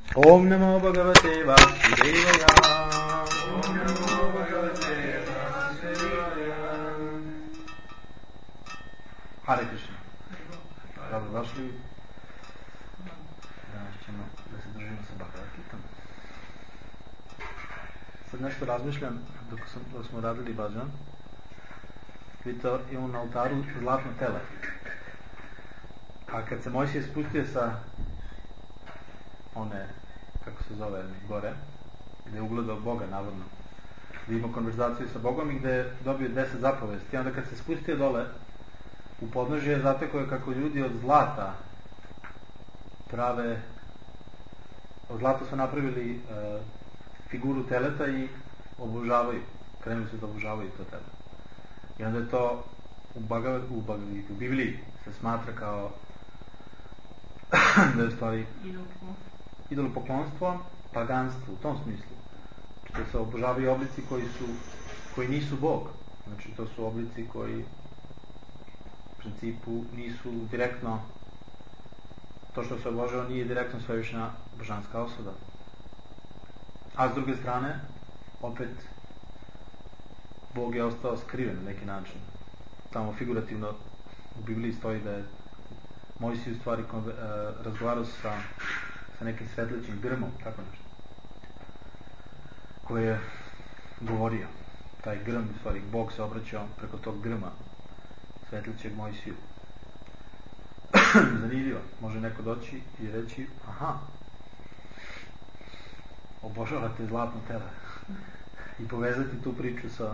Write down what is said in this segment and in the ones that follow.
Om Namo Bhagavate Vasudevaya. Om Namo Bhagavate Vasudevaya. Hare Krishna. Dobrodošli. Danas ćemo da se družimo sa Bhagavad Gitom. Sad nešto razmišljam dok smo radili bhajan. Vidite, imamo na oltaru zlatno tele. A kad se Mojsije spustio sa one, kako se zove, gore, gdje je ugledao Boga, navodno, gdje imao konverzaciju sa Bogom i gdje je dobio 10 zapovesti. I onda kad se spustio dole u podnožje, zatekao je kako ljudi od zlata prave, od zlata su napravili figuru teleta i obožavaju, krenuli su da obožavaju to tele. I onda je to u Bibliji se smatra kao da je u stvari idolopoklonstvo, paganstvo, u tom smislu. Što se obožavaju oblici koji nisu Bog. Znači to su oblici koji u principu nisu direktno, to što se obožava nije direktno svevišnja božanska osoba. A s druge strane, opet Bog je ostao skriven na neki način. Tamo figurativno u Bibliji stoji da je Mojsije u stvari razgovarao sa nekim svetlećim grmom, tako nešto, koji je govorio. Taj grm, u stvari Bog se obraćao preko tog grma svetlećeg Mojsiju. Zanimljivo, može neko doći i reći, aha, obožavate zlatno tele, i povezati tu priču sa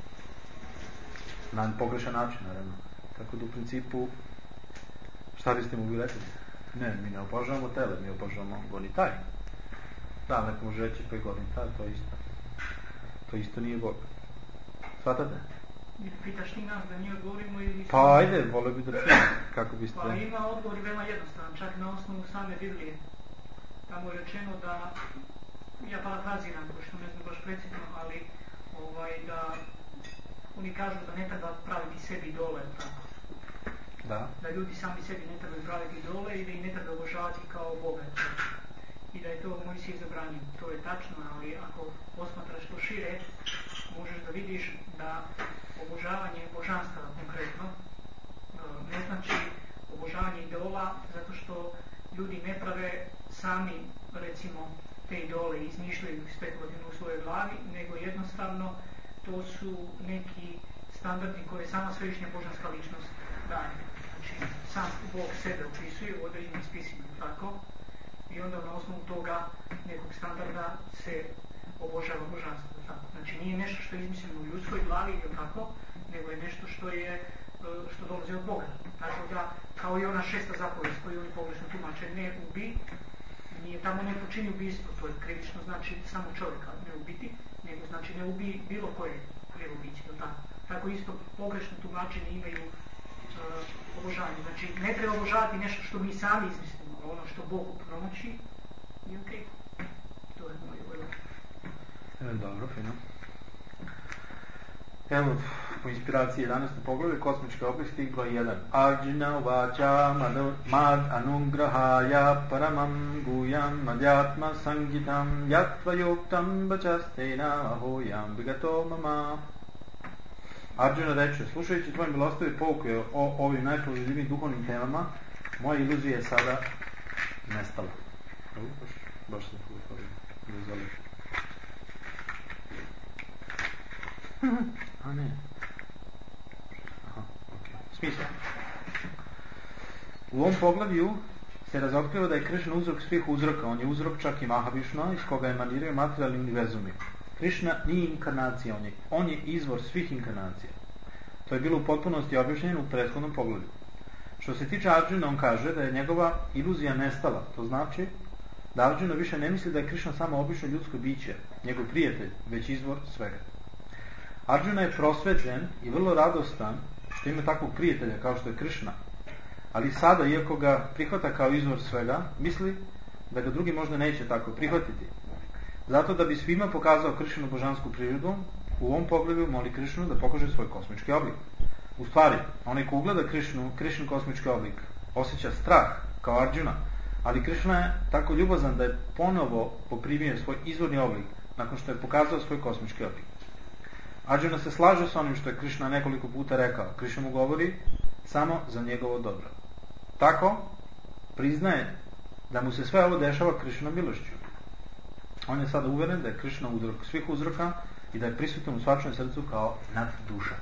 na pogrešan način, naravno. Tako da u principu, šta biste mogli reći? Ne, mi ne obožavamo tele, mi obožavamo gonitaj. Da, neko može reći pa i gonitaj, to isto nije Bog. Shvatate? Pitaš ti nas da mi odgovorimo ili... Pa ajde, volio bi da čujem kako biste... Pa ima odgovor veoma jednostavan, čak na osnovu same Biblije. Tamo je rečeno da, ja parafraziram, pošto ne znam baš precizno, ali da oni kažu da ne treba praviti sebi dole, tako. Da ljudi sami sebi ne trebaju praviti dole i da ih ne treba obožavati kao Boga. I da je to Mojsije zabranio. To je tačno, ali ako posmatraš to šire, možeš da vidiš da obožavanje božanstava konkretno ne znači obožavanje idola, zato što ljudi ne prave sami, recimo, te idole i izmišljaju spekulativno u svojoj glavi, nego jednostavno to su neki standardi koje sama svevišnja božanska ličnost daje. Znači, sam Bog sebe opisuje u određenim spisima, tako? I onda na osnovu toga nekog standarda se obožava božanstvo, tako? Znači, nije nešto što je izmišljeno u ljudskoj glavi, tako? Nego je nešto što dolazi od Boga. Tako da, kao i ona 6. zapovest koju oni pogrešno tumače, ne ubi, nije tamo ne počini ubijstvo, to je krivično, znači samo čovjeka ne ubiti, nego znači ne ubi bilo koje krivo biće, tako? Tako isto pogrešno tumačenje imaju obožavanje. Znači, ne treba obožavati nešto što mi sami izmislimo, a ono što Bog promoći je ok. To je moj odgovor. Dobro, fino. Evo, po inspiraciji 11. poglavlje, kosmičke oblasti, broj 1. Arjuna uvacha mad anugrahaya paramam guyam madhyatma sangitam yatva yoktam bachastena ahoyam vigato mama. Arjuna reče, slušajući tvoje milostave pouke o ovim najpoželjivim duhovnim temama, moja iluzija je sada nestala. Baš sam iluzija. A ne. Aha, ok. Smisla. U ovom poglavlju se razotkriva da je Krišna uzrok svih uzroka. On je uzrok čak i Mahavišno, iz koga emaniraju materijalni univerzumi. Krišna nije inkarnacija, on je izvor svih inkarnacija. To je bilo u potpunosti objašnjeno u prethodnom poglavlju. Što se tiče Arjuna, on kaže da je njegova iluzija nestala. To znači da Arjuna više ne misli da je Krišna samo obično ljudsko biće, njegov prijatelj, već izvor svega. Arjuna je prosvetljen i vrlo radostan što ima takvog prijatelja kao što je Krišna, ali sada, iako ga prihvata kao izvor svega, misli da ga drugi možda neće tako prihvatiti. Zato da bi svima pokazao Krišinu božansku prirodu, u ovom poglavlju moli Krišnu da pokaže svoj kosmički oblik. U stvari, onaj ko ugleda Krišin kosmički oblik, osjeća strah kao Arjuna, Ali Krišna je tako ljubazan da je ponovo poprimio svoj izvorni oblik nakon što je pokazao svoj kosmički oblik. Arjuna se slaže s onim što je Krišna nekoliko puta rekao. Krišna mu govori samo za njegovo dobro. Tako priznaje da mu se sve ovo dešava Krišnom milošću. On je sada uveren da je Krišna uzrok svih uzroka i da je prisutan u svačijem srcu kao nad duša.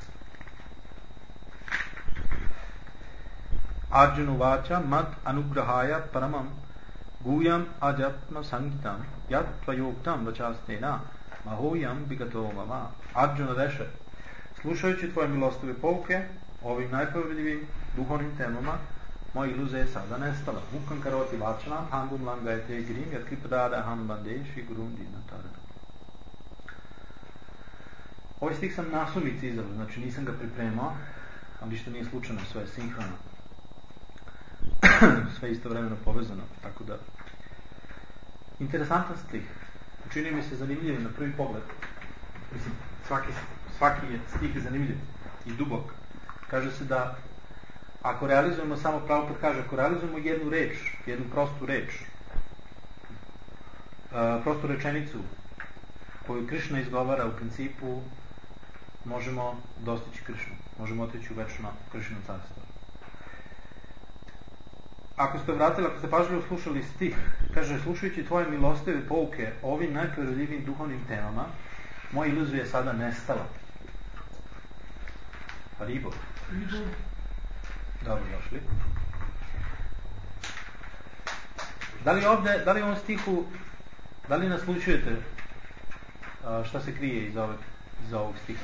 Arjuna vacha mad anugrahaya paramam guyam ajatma sangitam yat tvayoktam vachastena mahoyam bigato mama. Arjuna reče, slušajući tvoje milostive pouke ovim najpovredljivim duhovnim temama, moja iluzija je sada nestala. Mukam karoti vachana hangum langajte girim yat kripadada ham bande shri gurum dinatara. Ovaj stih sam nasumici izabrao, znači nisam ga pripremao, ali što nije slučajno, sve je sinhrono. Sve istovremeno povezano, tako da interesantan stih. Učinio mi se zanimljivim na prvi pogled. Mislim, svaki je stih zanimljiv i dubok. Kaže se da ako realizujemo, samo Prabhupada kaže, ako realizujemo jednu reč, jednu prostu reč, prostu rečenicu koju Krišna izgovara, u principu možemo dostići Krišnu, možemo otići u večno Krišno carstvo. Ako ste vratili, ako ste pažljivo slušali stih, kaže, slušajući tvoje milostive pouke o ovim najprirodljivim duhovnim temama, moja iluzija je sada nestala. Haribo. Dobro došli. Da li u ovom stihu, da li naslučujete šta se krije iz ovog stiha?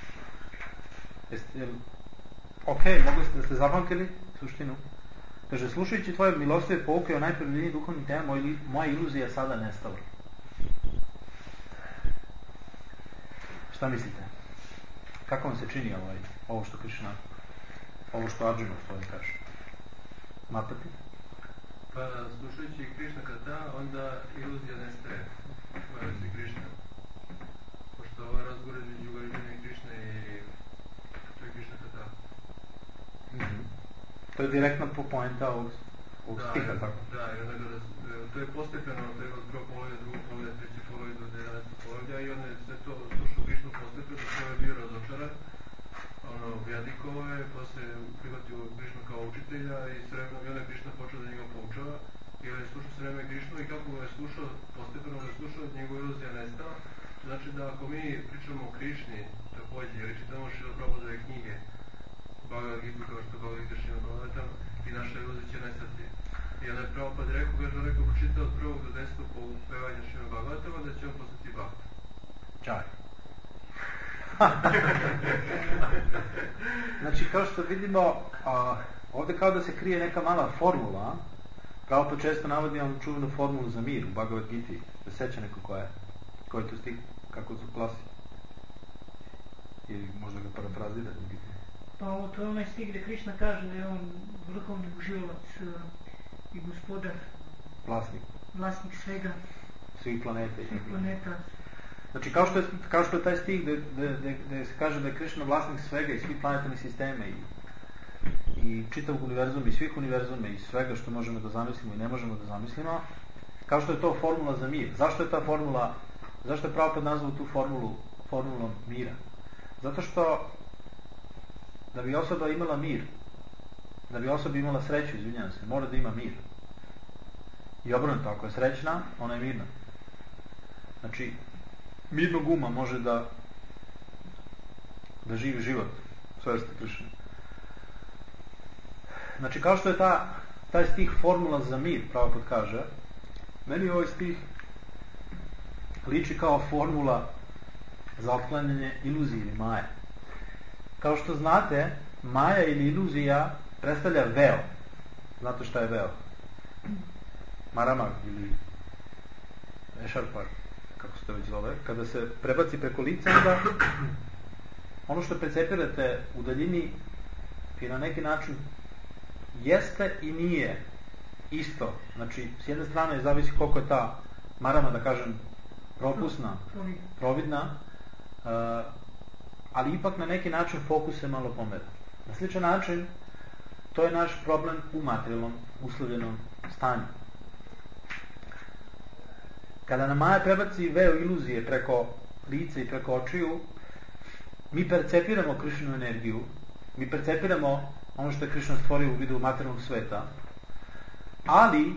Ok, mogli ste da ste zapamtili suštinu? Kaže, slušajući tvoje milostive pouke o najprirodljivijim duhovnim temama, moja iluzija je sada nestala. Šta mislite? Kako vam se čini ovo što Krišna, ovo što Arjuna u stvari kaže? Mapati? Pa, slušajući Krišna kata, onda iluzija nestaje. Hvala se Krišna. Pošto ova razgovor između Arjuna i Krišna i to je Krišna kata. To je direktna poenta ovog stiha, tako? Da, to je postepeno, to je od prvog polovlja, drugog polovlja, trećeg polovlja do 11. polovlja i on je sve to slušao Krišnu postepeno, što je bio razočaran. Objadikovo je, posle prihvatio Krišnu kao učitelja i s vremenom je Krišna počeo da njega poučava i on je slušao s vremenom Krišnu i kako ga je slušao, postepeno ga je slušao, njegova iluzija nestala. Znači da ako mi pričamo o Krišni također, ili čitamo Šrila Prabhudove knjige, Bhagavad Gita, kao što Bhagavad Gita Šrila Prabhupada, i naša iluzija će nestati. I onda je Prabhupada rekao, kaže onaj ko pročita od 1. do 10. po pevanja Šrila Bhagavatama, da će on postati bhakta. Čaj. Znači, kao što vidimo, ovdje kao da se krije neka mala formula. Prabhupada često navodi on čuvenu formulu za mir u Bhagavad Giti. Da seća neko koja je? Koji je to stih? Kako se glasi? Ili možda ga parafrazira? Pa to je onaj stih gdje Krišna kaže da je on vrhovni uživac i gospodar. Vlasnik svega. Svih planeta. Znači, kao što je taj stih gdje se kaže da je Krišna vlasnik svega i svih planetarnih sistema i čitavog univerzuma i svih univerzuma i svega što možemo da zamislimo i ne možemo da zamislimo, kao što je to formula za mir. Zašto je ta formula, zašto je Prabhupada nazvao tu formulom mira? Zato što da bi osoba imala mir, da bi osoba imala sreću, izvinjavam se, mora da ima mir. I obrnuto, ako je srećna, ona je mirna. Znači, mirnog uma može da živi život sve vrste Krišne. Znači, kao što je taj stih formula za mir, Prabhupada kaže, meni ovaj stih liči kao formula za otklanjanje iluzije ili maje. Kao što znate, maja ili iluzija predstavlja veo. Znate šta je veo? Maramag ili ešarpar, kako se to već zove. Kada se prebaci preko lica, onda ono što percepirate u daljini je na neki način jeste i nije isto. Znači, s jedne strane zavisi koliko je ta marama, da kažem, propusna, providna, ali ipak na neki način fokus se malo pomera. Na sličan način, to je naš problem u materijalnom, uslovljenom stanju. Kada nam Maja prebaci veo iluzije preko lice i preko očiju, mi percepiramo Krišinu energiju, mi percepiramo ono što je Krišna stvorio u vidu materijalnog sveta, ali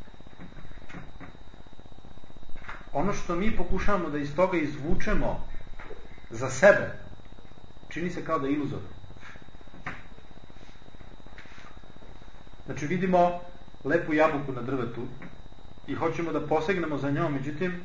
ono što mi pokušavamo da iz toga izvučemo za sebe, čini se kao da je iluzor. Znači vidimo lepu jabuku na drvetu i hoćemo da posegnemo za njom, međutim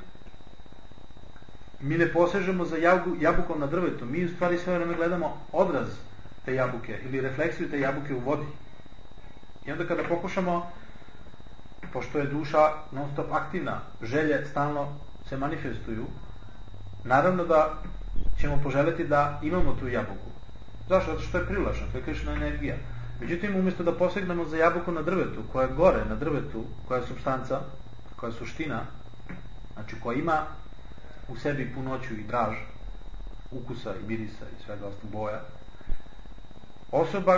mi ne posežemo za jabukom na drvetu, mi u stvari sve vreme gledamo odraz te jabuke ili refleksiju te jabuke u vodi. I onda kada pokušamo, pošto je duša non stop aktivna, želje stalno se manifestuju, naravno da ćemo poželjeti da imamo tu jabuku. Zašto? Zato što je privlačna, to je Krišna energija. Međutim, umjesto da posegnemo za jabuku na drvetu, koja je gore na drvetu, koja je supstanca, koja je suština, znači koja ima u sebi punoću i draž, ukusa i mirisa i svega ostalog boja, osoba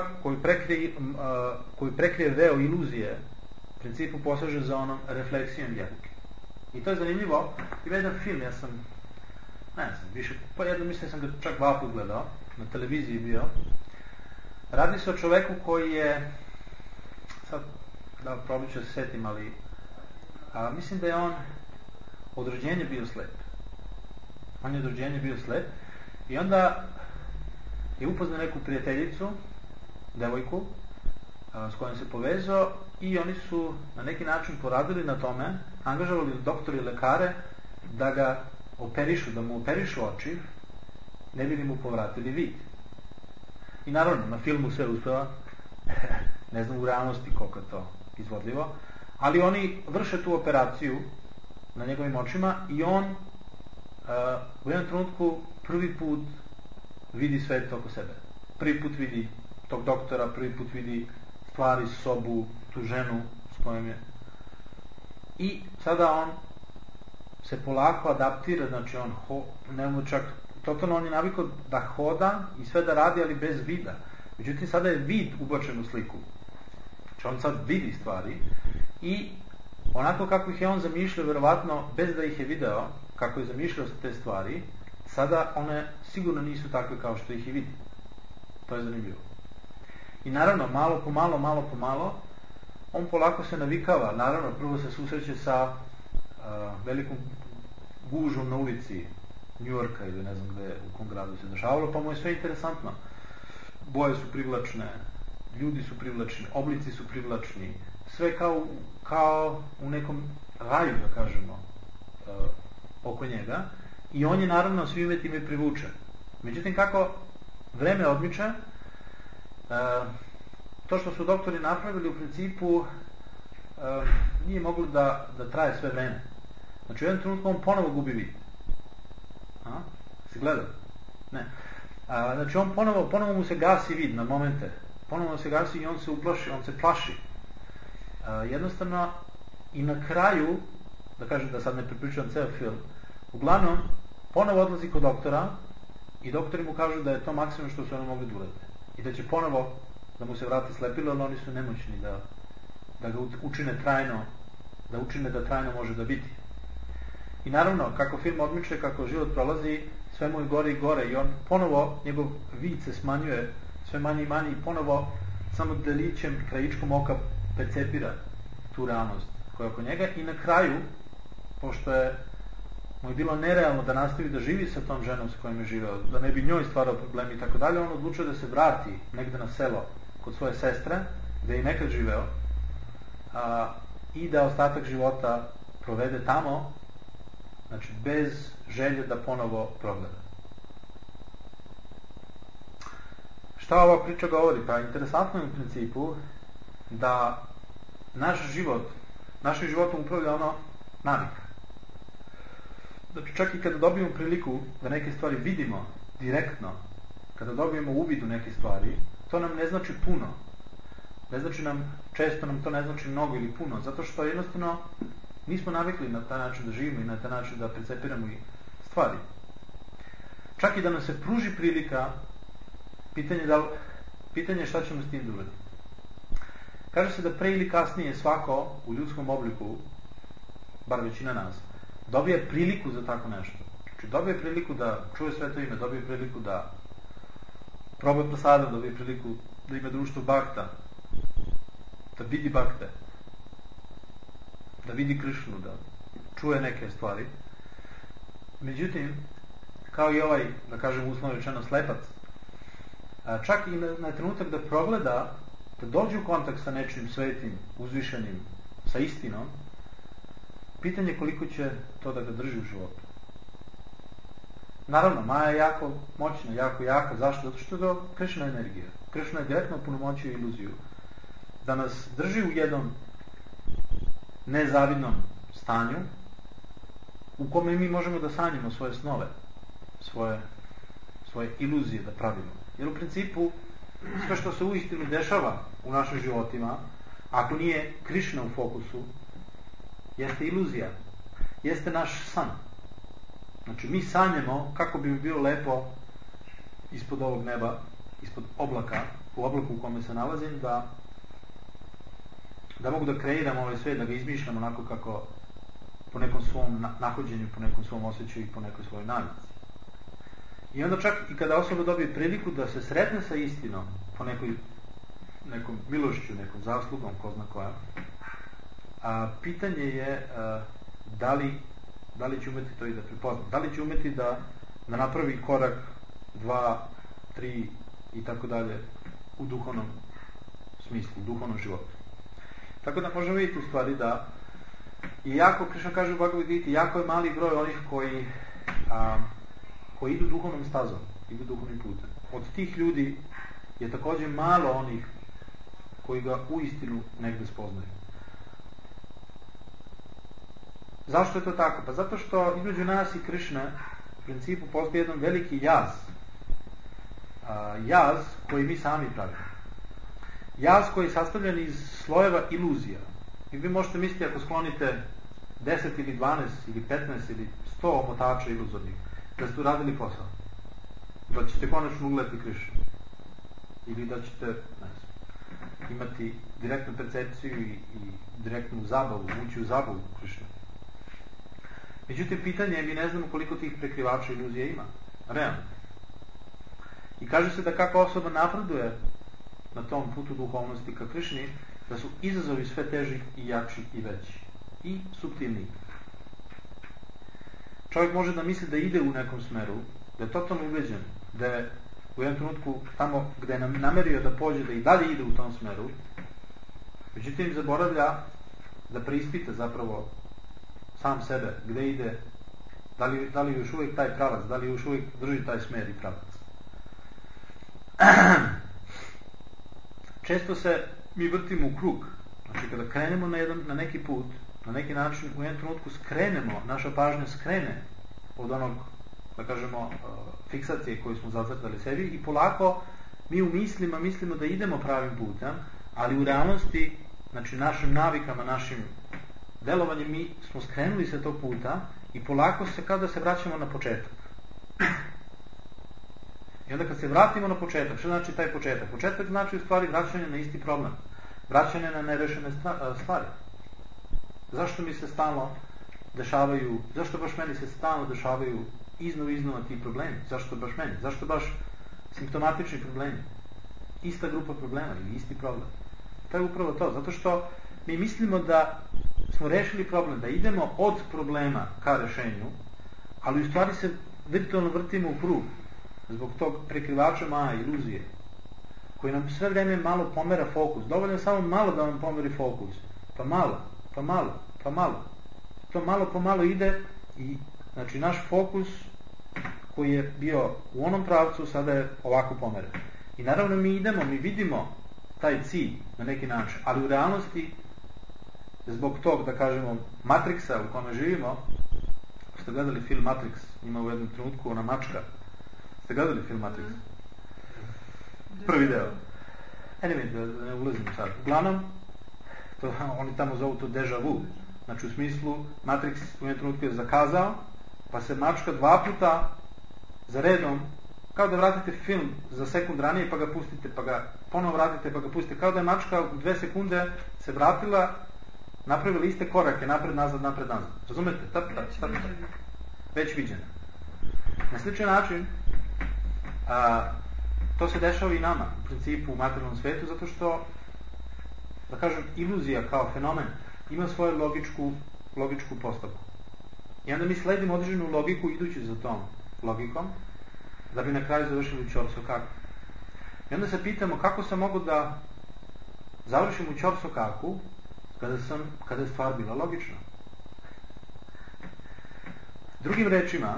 koju prekrije veo iluzije, u principu poseže za onom refleksijom jabuke. I to je zanimljivo. Ima jedan film, ja sam više, pa jedno mislim sam ga čak 2 puta gledao, na televiziji bio. Radi se o čoveku koji je, sad da probit ću se setim, ali mislim da je on od rođenja bio slep. On je od rođenja bio slep i onda je upoznao neku prijateljicu, devojku, s kojom se povezao i oni su na neki način poradili na tome, angažovali doktori i lekare da ga operišu, da mu operišu oči, ne bi li mu povratili vid. I naravno, na filmu sve uspeva, ne znam u realnosti koliko je to izvodljivo, ali oni vrše tu operaciju na njegovim očima i on u jednom trenutku prvi put vidi svet oko sebe. Prvi put vidi tog doktora, prvi put vidi stvari, sobu, tu ženu s kojom je. I sada on se polako adaptira, znači on totalno on je navikao da hoda i sve da radi, ali bez vida. Međutim, sada je vid ubačen u sliku. Znači on sad vidi stvari i onako kako ih je on zamišljao, verovatno bez da ih je video, kako je zamišljao te stvari, sada one sigurno nisu takve kao što ih i vidi. To je zanimljivo. I naravno, malo po malo, on polako se navikava. Naravno, prvo se susreće sa velikom gužom na ulici Njujorka ili ne znam gde, u kom gradu se dešavalo, pa mu je sve interesantno. Boje su privlačne, ljudi su privlačni, oblici su privlačni, sve kao u nekom raju, da kažemo, oko njega. I on je naravno svime time privučen. Međutim, kako vreme odmiče, to što su doktori napravili u principu nije moglo da traje sve vreme. Znači u jednom trenutku on ponovo gubi vid. Si gledao? Ne. Znači on ponovo mu se gasi vid na momente. Ponovo se gasi i on se uplaši, on se plaši. Jednostavno i na kraju, da kažem da sad ne pripričavam ceo film, uglavnom ponovo odlazi kod doktora i doktori mu kažu da je to maksimum što su oni mogli da urade. I da će ponovo da mu se vrati slepilo, ali oni su nemoćni da ga učine trajno, da učine da trajno može da vidi. I naravno, kako film odmiče, kako život prolazi, sve mu je gore i gore i on ponovo, njegov vid se smanjuje sve manje i manje i ponovo samo delićem, krajičkom oka percepira tu realnost koja je oko njega i na kraju, pošto mu je bilo nerealno da nastavi da živi sa tom ženom s kojom je živeo, da ne bi njoj stvarao problemi i tako dalje, on odlučio da se vrati negde na selo kod svoje sestre, gde je i nekad živeo, i da ostatak života provede tamo, znači bez želje da ponovo progleda. Šta ova priča govori? Pa interesantno je u principu da našim životom upravlja ono navika. Znači čak i kada dobijemo priliku da neke stvari vidimo direktno, kada dobijemo uvid u neke stvari, to nam ne znači puno. Ne znači nam, često nam to ne znači mnogo ili puno, zato što jednostavno nismo navikli na taj način da živimo i na taj način da percepiramo i stvari. Čak i da nam se pruži prilika, pitanje je šta ćemo s tim da uradimo. Kaže se da pre ili kasnije svako u ljudskom obliku, bar većina nas, dobije priliku za tako nešto. Znači dobije priliku da čuje sveto ime, dobije priliku da proba prasada, dobije priliku da ima društvo bakta, da vidi bakte, da vidi Krišnu, da čuje neke stvari. Međutim, kao i ovaj, da kažem uslovno rečeno, slepac, čak i na trenutak da progleda, da dođe u kontakt sa nečim svetim, uzvišenim, sa istinom, pitanje je koliko će to da ga drži u životu. Naravno, Maja je jako moćna, jako jaka. Zašto? Zato što je to Krišna energija. Krišna je direktno punomoćio iluziju da nas drži u jednom nezavidnom stanju u kome mi možemo da sanjamo svoje snove, svoje iluzije da pravimo. Jer u principu sve što se uistinu dešava u našim životima, ako nije Krišna u fokusu, jeste iluzija, jeste naš san. Znači mi sanjamo kako bi bilo lepo ispod ovog neba, ispod oblaka, u oblaku u kome se nalazim, da mogu da kreiram ovaj svijet, da ga izmišljam onako kako po nekom svom nahođenju, po nekom svom osjećaju i po nekoj svojoj navici. I onda čak i kada osoba dobije priliku da se sretne sa istinom, po nekom milošću, nekom zaslugom, ko zna koja, pitanje je da li će umeti to i da prepozna, da li će umeti da napravi korak 2, 3 i tako dalje u duhovnom smislu, u duhovnom životu. Tako da možemo vidjeti u stvari da i jako, Krišna kaže u Bhagavad Gita, jako je mali broj onih koji idu duhovnom stazom, idu duhovnim putem. Od tih ljudi je također malo onih koji ga uistinu negde spoznaju. Zašto je to tako? Pa zato što između nas i Krišne u principu postoji jedan veliki jaz. Jaz koji mi sami pravimo. Jaz koji je sastavljen iz slojeva iluzija. I vi možete misliti ako sklonite 10 ili 12 ili 15 ili 100 omotača iluzornih, da ste uradili posao. Da ćete konačno ugledati Krišnu. Ili da ćete imati direktnu percepciju i direktnu zabavu, ući u zabavu Krišnu. Međutim, pitanje je, mi ne znamo koliko tih prekrivača iluzija ima. Realno. I kaže se da kako osoba napreduje na tom putu duhovnosti ka Krišni, da su izazovi sve teži i jači i veći. I suptilniji. Čovjek može da misli da ide u nekom smeru, da je totalno ubeđen, da je u jednom trenutku tamo gde je namerio da pođe, da i dalje ide u tom smeru, međutim zaboravlja da preispita zapravo sam sebe, gde ide, da li još uvijek taj pravac, da li još uvijek drži taj smer i pravac. Često se mi vrtimo u krug. Znači kada krenemo na neki put, na neki način u jednom trenutku skrenemo, naša pažnja skrene od onog, da kažemo, fiksacije koju smo zacrtali sebi i polako mi u mislima mislimo da idemo pravim putem, ali u realnosti, znači našim navikama, našim delovanjem mi smo skrenuli sa tog puta i polako se kao da se vraćamo na početak. I onda kad se vratimo na početak, što znači taj početak? Početak znači u stvari vraćanje na isti problem. Vraćanje na nerešene stvari. Zašto mi se stalno dešavaju, zašto baš meni se stalno dešavaju iznova ti problemi? Zašto baš meni? Zašto baš simptomatični problemi? Ista grupa problema ili isti problem. To je upravo to. Zato što mi mislimo da smo rešili problem, da idemo od problema ka rešenju, ali u stvari se virtualno vrtimo u krug. Zbog tog prekrivača Maja, iluzije, koji nam sve vreme malo pomera fokus. Dovoljno je samo malo da vam pomeri fokus. Pa malo. To malo po malo ide i znači naš fokus koji je bio u onom pravcu sada je ovako pomeren. I naravno mi idemo, mi vidimo taj cilj na neki način, ali u realnosti zbog tog, da kažemo, Matrixa u kome živimo, ste gledali film Matrix, ima u jednom trenutku ona mačka. Ste gledali film Matrix? Prvi deo. Anyway, da ne ulazimo sad. Uglavnom, oni tamo zovu to déjà vu. Znači u smislu, Matrix u jednom trenutku je zakazao, pa se mačka 2 puta za redom, kao da vratite film za sekund ranije pa ga pustite, pa ga ponovo vratite pa ga pustite, kao da je mačka u 2 sekunde se vratila napravili iste korake, napred, nazad. Razumete? Već viđeno. Na sličan način, to se dešava i nama, u principu, u materijalnom svetu, zato što, da kažem, iluzija kao fenomen ima svoju logičku postavku. I onda mi sledimo određenu logiku idući za tom logikom, da bi na kraju završili u Ćorsokaku. I onda se pitamo kako sam mogu da završim u Ćorsokaku kada je stvar bila logična. Drugim rečima,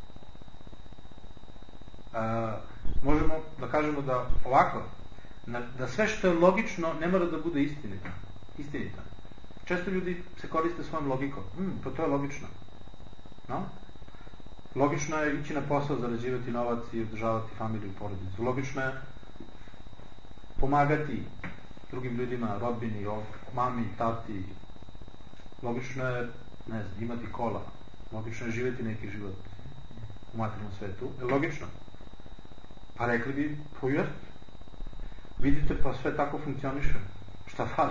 možemo da kažemo da ovako, da sve što je logično ne mora da bude istinito. Često ljudi se koriste svojom logikom. Pa to je logično. No? Logično je ići na posao, zarađivati novac i održavati familiju i porodicu. Logično je pomagati drugim ljudima, rodbini, mami, tati. Logično je, ne znam, imati kola. Logično je živjeti neki život u materijalnom svetu. Je logično? Pa rekli bi, vidite, pa sve tako funkcioniše. Šta fali?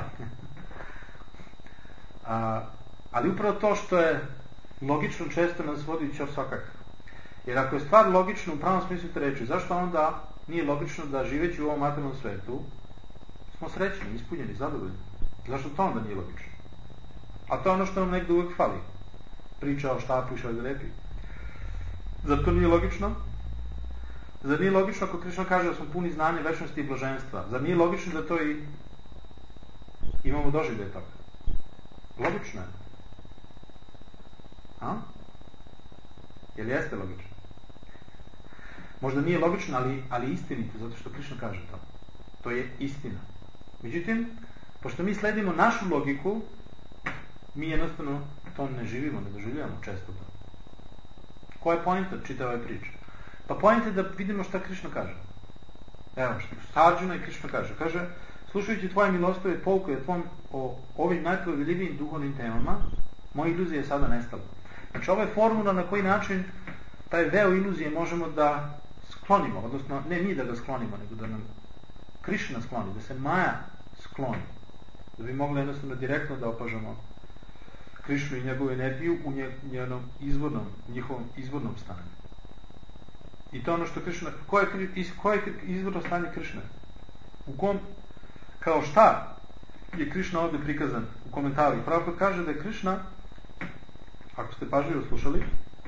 Ali upravo to što je logično često nas vodi u Ćorsokak. Jer ako je stvar logična u pravom smislu te reči, zašto onda nije logično da živeći u ovom materijalnom svetu smo srećni, ispunjeni, zadovoljni? Zašto to onda nije logično? A to je ono što nam negdje uvijek fali. Priča o štapu i šargarepi. Zar to nije logično? Zar nije logično ako Krišna kaže da smo puni znanja, večnosti i blaženstva? Zar nije logično da to i imamo doživlje toga? Logično je. Jel jeste logično? Možda nije logično, ali istinito, zato što Krišna kaže to. To je istina. Međutim, pošto mi sledimo našu logiku, mi jednostavno to ne živimo, ne doživljamo često to. Koja je poenta čitave ove priče? Pa poenta je da vidimo šta Krišna kaže. Evo, Arđuna i Krišna kaže. Kaže, slušajući tvoje milostove pouke o ovim najpoveljivijim duhovnim temama, moja iluzija je sada nestala. Znači, ovo je formula na koji način taj veo iluzije možemo da sklonimo, odnosno, ne mi da ga sklonimo, nego da nam Krišna skloni, da se Maja skloni. Da bi mogli jednostavno direktno da opažamo Krišnu i njegovu energiju u njihovom izvornom stanju. I to je ono što Krišna... Koje je izvorno stanje Krišne? U kom... Kao šta je Krišna ovdje prikazan u komentaru? Pravo kaže da je Krišna, ako ste pažljivo slušali,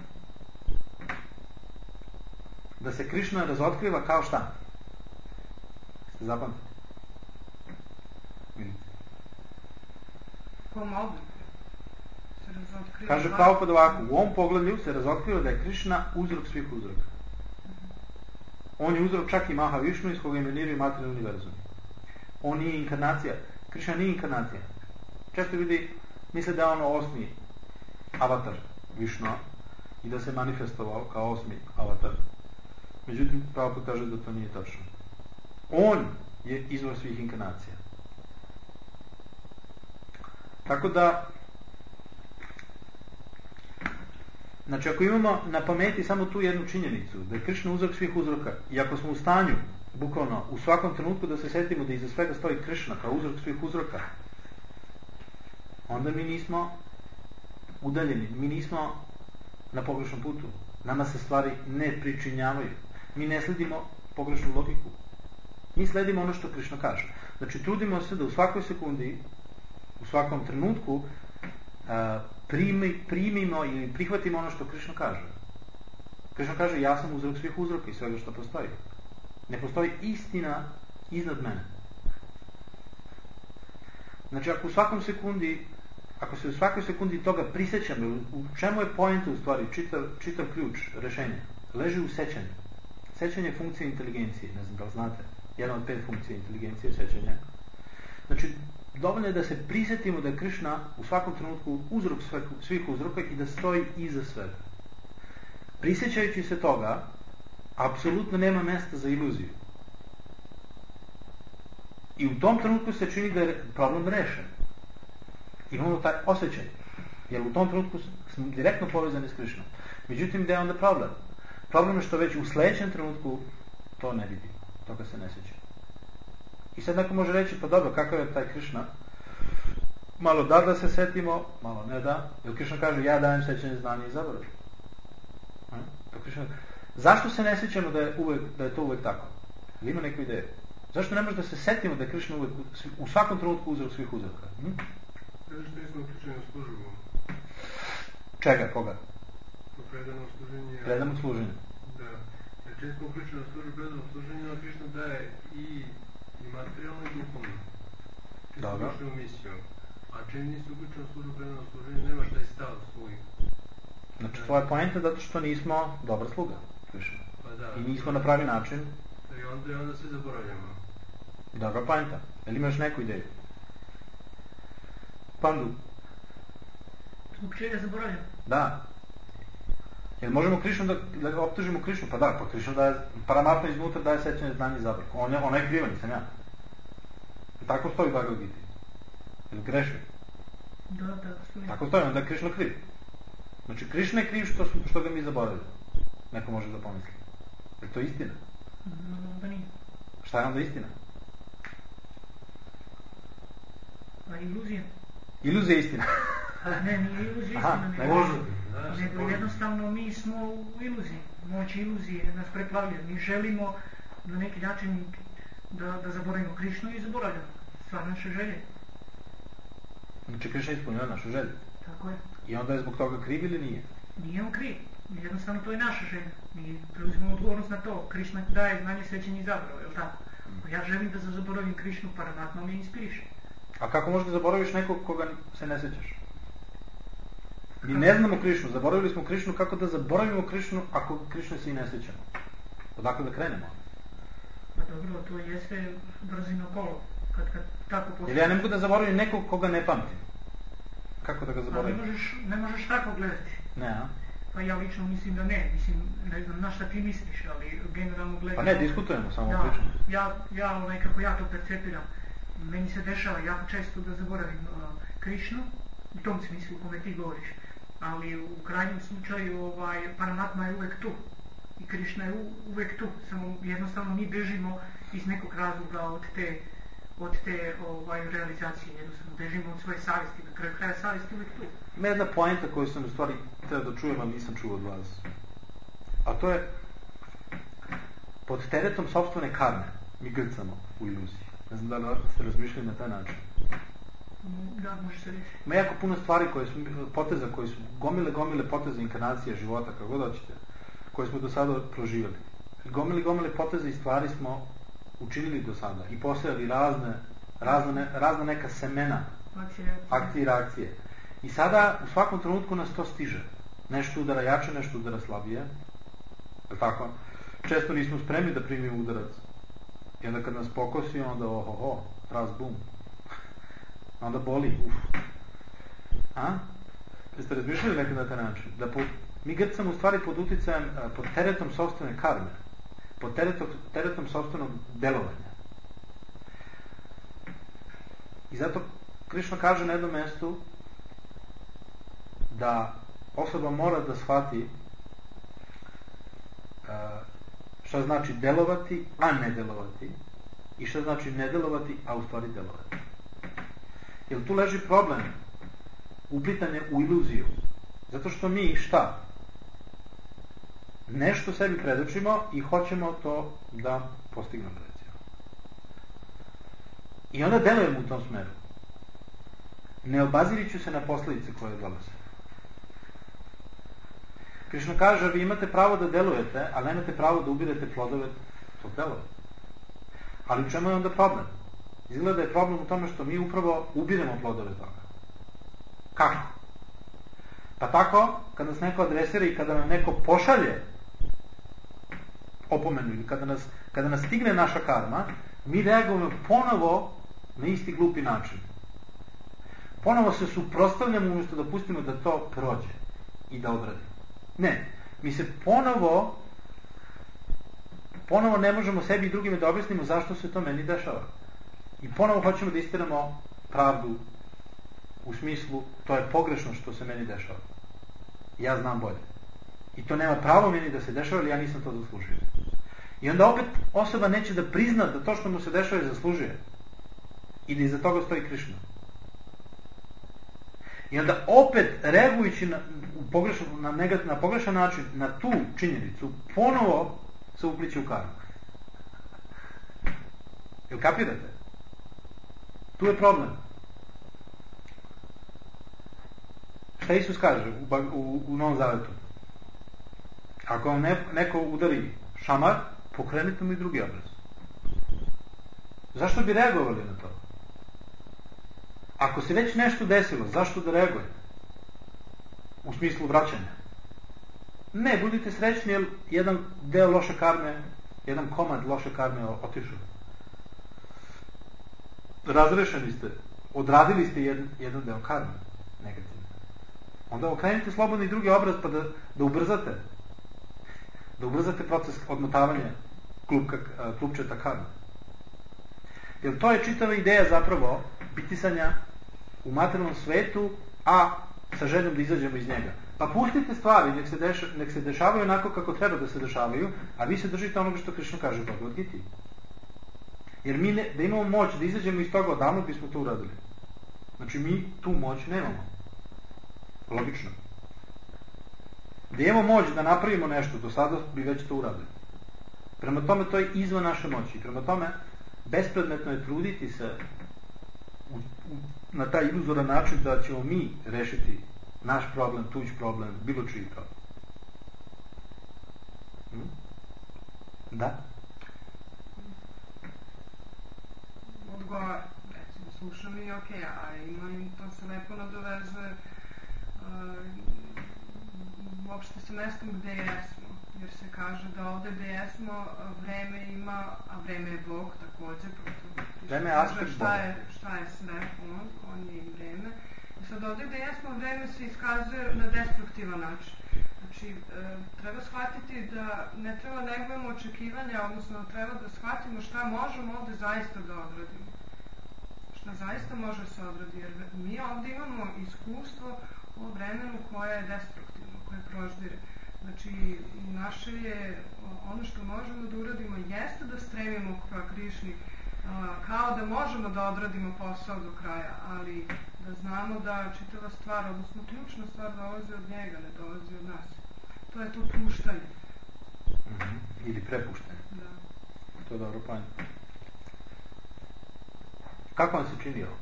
da se Krišna razotkriva kao šta? Ste zapamtili? Kaže Prabhupada ovako, u ovom poglavlju se razotkriva da je Krišna uzrok svih uzroka. On je uzrok čak i Mahavišnu iz koga emaniraju materijalni univerzumi. On nije inkarnacija. Krišna nije inkarnacija. Često ljudi misle da je ono 8. avatar Višnu i da se manifestovao kao 8. avatar. Međutim, Prabhupada kaže da to nije tačno. On je izvor svih inkarnacija. Tako da, znači ako imamo na pameti samo tu jednu činjenicu, da je Krišna uzrok svih uzroka, i ako smo u stanju, bukvalno, u svakom trenutku da se setimo da iza svega stoji Krišna kao uzrok svih uzroka, onda mi nismo udaljeni, mi nismo na pogrešnom putu. Nama se stvari ne pričinjavaju. Mi ne sledimo pogrešnu logiku. Mi sledimo ono što Krišna kaže. Znači, trudimo se da u svakoj sekundi, u svakom trenutku primimo ili prihvatimo ono što Krišna kaže. Krišna kaže, ja sam uzrok svih uzroka i svega što postoji. Ne postoji istina iznad mene. Znači, ako se u svakoj sekundi toga prisjećamo, u čemu je poenta u stvari, čitav ključ rešenja, leži u sećanju. Sećanje je funkcija inteligencije, ne znam da li znate, jedna od 5 funkcija inteligencije je sećanje. Znači, dovoljno je da se prisjetimo da je Krišna u svakom trenutku uzrok svih uzroka i da stoji iza svega. Prisjećajući se toga, apsolutno nema mjesta za iluziju. I u tom trenutku se čini da je problem rešen. Imamo taj osjećaj. Jer u tom trenutku smo direktno povezani s Krišnom. Međutim, gdje je onda problem? Problem je što već u sljedećem trenutku to ne vidimo. Toga se ne sjeća. I sad neko može reći, pa dobro, kakav je taj Krišna? malo da se setimo, malo ne da. Jer Krišna kaže, ja dajem sećanje, znanje i zaborav. Zašto se ne sjećamo da je to uvek tako? Ili ima neku ideju? Zašto ne može da se setimo da je Krišna uvek u svakom trenutku uzrok svih uzroka? Zato što nismo uključeni u službu. Čega? Koga? Predanog služenja. Predanog služenja. Da. Jer čim smo uključeni u službu predanog služenja, Krišna daje i materijalno i duhovno. Dobro. Uključeni u misiju. A čim nisu uključeni u službu predanog služenja, nemaš taj stav svoj. Znači, tvoja poenta je zato što nismo dobra sluga. Pa da. I nismo na pravi način. I onda se zaboravljamo. Dobra poenta. Jel imaš neku ideju? Pandu? Zbog čega zaboravljamo? Da. Jel možemo Krišnu da optužimo Krišnu? Pa da, pa Krišnu daje, Paramatma iznutra daje sećanje, znanje i zaborav. Ona je kriva, nisam ja. I tako stoji u Bhagavad Gita. Jel greši? Da, tako stoji. Tako stoji, onda je Krišna kriv. Znači, Krišna je kriv što ga mi zaboravili. Neko može da pomisli. Je to istina? Da nije. Šta je onda istina? A iluzija? Iluzija je istina. Ne, nije iluzija istina. Ne može. Nego jednostavno mi smo u iluziji. Moć iluzije nas preplavlja. Mi želimo na neki način da zaboravimo Krišnu i zaboravljamo stvar naše želje. Znači, Krišna ispunila našu želju. Tako je. I onda je zbog toga kriv ili nije? Nije on kriv. Jednostavno to je naša želja. Mi preuzimamo odgovornost na to. Krišna daje znanje, sećanje i zaborav, je li tako? Ja želim da zaboravim Krišnu, Paramatma me inspiriše. A kako možeš da zaboraviš nekog koga se ne sećaš? Mi ne znamo Krišnu, zaboravili smo Krišnu, kako da zaboravimo Krišnu ako Krišnu se i ne sećamo? Odakle da krenemo? Pa dobro, to jeste brzino kolo. Kad tako postoji. Jer ja ne mogu da zaboravim nekog koga ne pamtim. Kako da ga zaboravim? Ne možeš tako gledati. Ne, a? Pa ja lično mislim da ne. Mislim, ne znam na šta ti misliš, ali generalno gledam... Pa ne, diskutujemo, samo pričamo. Ja kako ja to percepiram, meni se dešava jako često da zaboravim Krišnu, u tom smislu kome ti govoriš. Ali u krajnjem slučaju Paramatma je uvek tu. I Krišna je uvek tu. Samo jednostavno mi bežimo iz nekog razloga od te realizacije. Jednostavno bežimo od svoje savjesti. Na kraju kraja savjesti uvek tu. Ima jedna poenta koju sam u stvari htio da čujem, ali nisam čuo od vas. A to je pod teretom sopstvene karme mi grcamo u iluziji. Ne znam da li ste razmišljali na taj način. Da, može se reći. Ima jako puno stvari poteza koji su gomile poteza inkarnacija života, kako god hoćete, koje smo do sada proživjeli. Gomile poteza i stvari smo učinili do sada i postojali razna neka semena, akcije i reakcije. I sada u svakom trenutku nas to stiže. Nešto udara jače, nešto udara slabije. Je tako? Često nismo spremni da primimo udarac. I onda kad nas pokosi, onda tras bum. Onda boli, Jeste razmišljali nekada na taj način? Da mi grcamo u stvari pod uticajem, pod teretom sopstvene karme. Pod teretom sopstvenog delovanja. I zato Krišna kaže na jednom mjestu da osoba mora da shvati šta znači delovati, a ne delovati, i šta znači ne delovati, a u stvari delovati. Jer tu leži problem uplitanje u iluziju. Zato što mi šta? Nešto sebi predočimo i hoćemo to da postignemo, recimo. I onda delujemo u tom smeru. Ne obaziriću se na posljedice koje dolaze. Krišna kaže, vi imate pravo da delujete, ali nemate pravo da ubirete plodove tog delovanja. Ali u čemu je onda problem? Izgleda da je problem u tome što mi upravo ubiremo plodove toga. Kako? Pa tako, kada nas neko adresira i kada nam neko pošalje opomenu ili kada nas stigne naša karma, mi reagujemo ponovo na isti glupi način. Ponovo se suprotstavljamo umjesto da pustimo da to prođe i da odradimo. Ne, mi se ponovo ne možemo sebi i drugime da objasnimo zašto se to meni dešava. I ponovo hoćemo da istiramo pravdu u smislu to je pogrešno što se meni dešava. Ja znam bolje. I to nema pravo meni da se dešava, ali ja nisam to zaslužio. I onda opet osoba neće da prizna da to što mu se dešava je zaslužuje. I da iza toga stoji Krišna. I onda opet reagujući na pogrešan način na tu činjenicu, ponovo se upliće u karmu. Jel kapirate? Tu je problem. Šta Isus kaže u Novom Zavetu? Ako vam neko udari šamar, pokrenite mu i drugi obraz. Zašto bi reagovali na to? Ako se već nešto desilo, zašto da reagujete? U smislu vraćanja. Ne, budite srećni jer jedan deo loše karme, jedan komad loše karme otišao. Razrešeni ste, odradili ste jedan deo karme negativno. Onda okrenite slobodno i drugi obraz pa da ubrzate proces odmotavanja klupčeta karme. Jer to je čitava ideja zapravo bitisanja u materijalnom svetu, a sa željom da izađemo iz njega. Pa pustite stvari, nek se dešavaju onako kako treba da se dešavaju, a vi se držite onoga što Krišna kaže u Bhagavad Giti. Jer mi da imamo moć da izađemo iz toga, odavno bismo to uradili. Znači mi tu moć nemamo. Logično. Da imamo moć da napravimo nešto, do sada bi već to uradili. Prema tome to je izvan naše moći. Prema tome bespredmetno je truditi se na taj iluzoran način da ćemo mi rešiti naš problem, tuđ problem, bilo čiji problem. Da? Odgovor, recimo, slušam i ok, a ima to se lepo nadovezuje uopšte sa mestom gde jesmo, jer se kaže da ovde gde jesmo vreme ima, a vreme je Bog takođe, vreme je aspekt Boga. Šta je sve, on je i vreme. I sad ovde gde jesmo vreme se iskazuje na destruktivan način. Znači, treba shvatiti da ne treba negujemo očekivanja, odnosno treba da shvatimo šta možemo ovde zaista da odradimo. Šta zaista može se odraditi, jer mi ovde imamo iskustvo o vremenu koje je destruktivno, koje proždire. Znači, naše je, ono što možemo da uradimo jeste da stremimo ka Krišni, kao da možemo da odradimo posao do kraja, ali da znamo da čitava stvar, odnosno ključna stvar dolazi od njega, ne dolazi od nas. To je to puštanje. Ili prepuštanje. Da. To je dobro pojeno. Kako vam se čini ovo?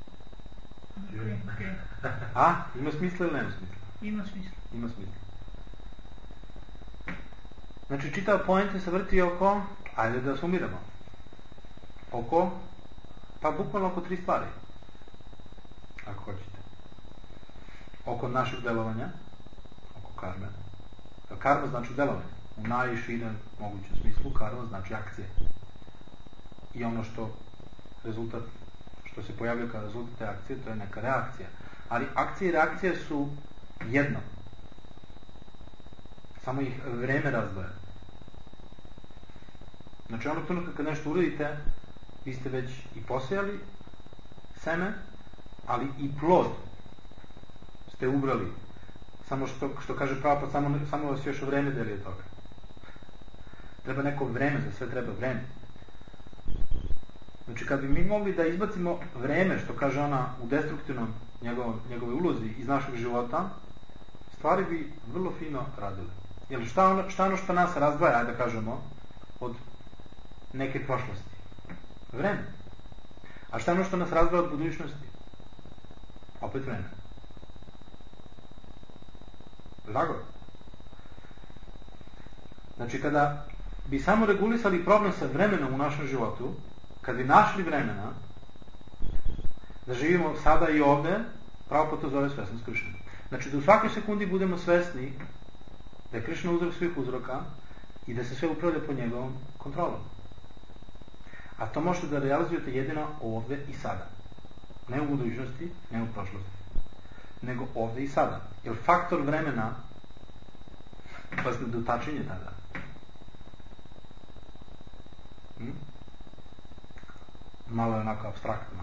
Okay. A? Ima smisla ili nema smisla? Ima smisla. Ima smisla. Znači, čitava poenta se vrti oko, ajde da sumiramo, oko, pa bukvalno oko 3 stvari, ako hoćete. Oko našeg delovanja, oko karme. Karma znači delovanje. U najširem mogućem smislu karma znači akcija. I ono što rezultat, što se pojavlja kao rezultat te akcije, to je neka reakcija. Ali akcije i reakcije su jedno. Samo ih vreme razdvaja. Znači ono trenutka kad nešto uradite, vi ste već i posejali seme, ali i plod ste ubrali. Samo što kaže Prabhupada, samo vas još vreme deli od toga. Treba neko vreme, za sve treba vreme. Znači kad bi mi mogli da izbacimo vreme, što kaže ona u destruktivnom njegovoj ulozi iz našeg života, stvari bi vrlo fino radile. Jer šta ono što nas razdvaja, ajde da kažemo, od neke prošlosti? Vreme. A šta ono što nas razdvaja od budućnosti? Opet vreme. Drago. Znači kada bi samo regulisali problem sa vremenom u našem životu, kad bi našli vremena da živimo sada i ovde, pravo to zove svesnost Krišne. Znači da u svakoj sekundi budemo svesni da je Krišna uzrok svih uzroka i da se sve upravlja pod njegovom kontrolom. A to možete da realizujete jedino ovde i sada. Ne u budućnosti, ne u prošlosti, nego ovde i sada. Jer faktor vremena vas ne dotačenje tada. Malo je onako abstraktno,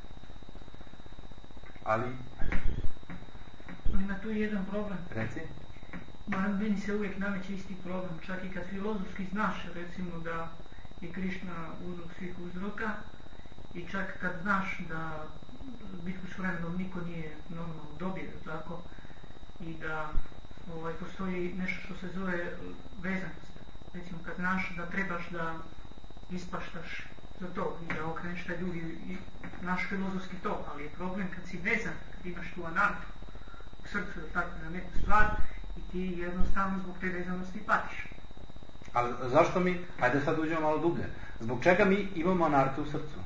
ali ima tu jedan problem. Reci. Meni se uvijek nameće isti problem, čak i kad filozofski znaš recimo da je Krišna uzrok svih uzroka I čak kad znaš da bitku s vremenom niko nije normalno dobio, tako, i da postoji nešto što se zove vezanost. Recimo kad znaš da trebaš da ispaštaš za to i da okreneš taj drugi i naš filozofski to, ali je problem kad si vezan, kad imaš tu anartu u srcu, da tako na neku stvar i ti jednostavno zbog te vezanosti patiš. Ali zašto mi, ajde sad uđemo malo dublje, zbog čega mi imamo anartu u srcu?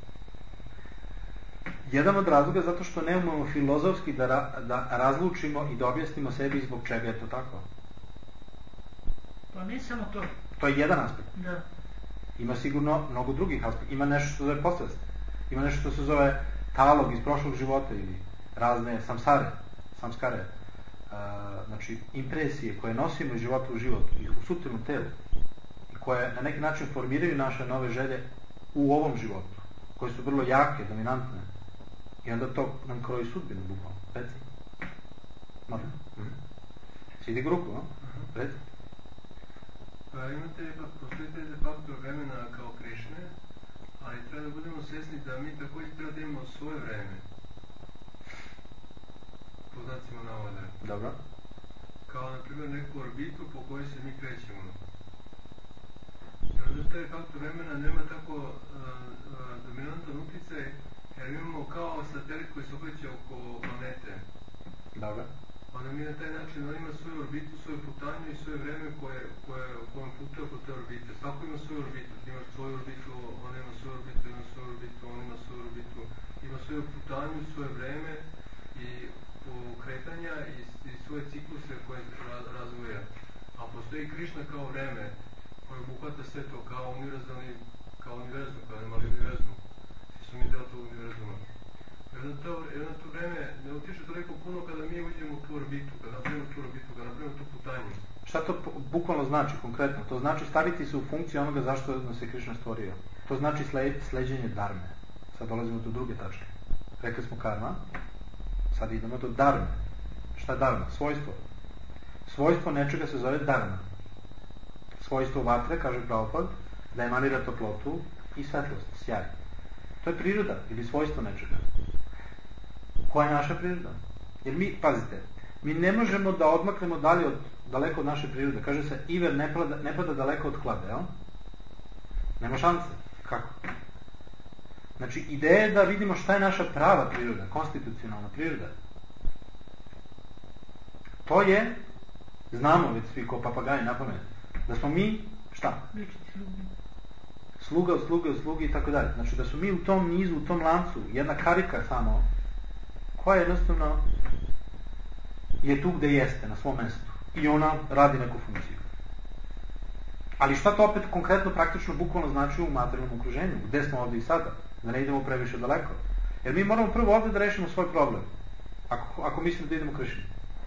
Jedan od razloga je zato što ne umemo filozofski da razlučimo i da objasnimo sebi zbog čega je to tako. Pa ne samo to. To je jedan aspekt. Da. Ima sigurno mnogo drugih aspekta. Ima nešto što se zove posvest. Ima nešto što se zove talog iz prošlog života ili razne samskare. Znači impresije koje nosimo iz života u život i u suptilnom telu i koje na neki način formiraju naše nove želje u ovom životu, koje su vrlo jake, dominantne i onda to nam kroji sudbinu bukvalno. Reci. Može? Sidi grupu, no? Reci. Pa postojite de facto vremena kao Krišne, ali treba da budemo svjesni da mi također treba da imamo svoje vreme. Po znacima navoda. Dobro. Kao na primjer neku orbitu po kojoj se mi krećemo. Onda taj faktor vremena nema tako dominantan utjecaj, jer imamo kao satelit koji se okreće oko planete. Dobro. Onda mi na taj način, on ima svoju orbitu, svoju putanju i svoje vreme kojem putuje oko te orbite. Svako ima svoju orbitu. Ti imaš svoju orbitu, on ima svoju orbitu, ima svoju orbitu, on ima svoju orbitu. Ima svoju putanju, svoje vreme i kretanja i svoje cikluse koje razvoja. A postoji Krišna kao vreme koje obuhvata sve to kao univerzum, kao nemali univerzum. Svi su mi deo tog univerzuma. Jedno to vreme ne utiče toliko puno kada mi uđemo u tu orbitu, kada napravimo tu orbitu, kada napravimo tu putanju. Šta to bukvalno znači konkretno? To znači staviti se u funkciju onoga zašto nas je Krišna stvorio. To znači sleđenje dharme. Sad dolazimo do druge tačke. Rekli smo karma, sad idemo do dharme. Šta je dharma? Svojstvo. Svojstvo nečega se zove dharma. Svojstvo vatre, kaže Prabhupada, da emanira toplotu i svetlost, sjaj. To je priroda ili svojstvo nečega. Koja je naša priroda? Jer mi, pazite, mi ne možemo da odmaknemo daleko od naše prirode. Kaže se, iver ne pada daleko od klade, jel? Nema šanse. Kako? Znači, ideja je da vidimo šta je naša prava priroda, konstitucionalna priroda. To je, znamo već svi ko papagaji na pamet, da smo mi, šta? Sluga od sluge i tako dalje. Znači da su mi u tom nizu, u tom lancu, jedna karika samo, koja jednostavno je tu gde jeste, na svom mjestu. I ona radi neku funkciju. Ali šta to opet konkretno, praktično, bukvalno znači u materijalnom okruženju? Gde smo ovdje i sada? Da ne idemo previše daleko. Jer mi moramo prvo ovdje da rešimo svoj problem. Ako mislimo da idemo Krišni.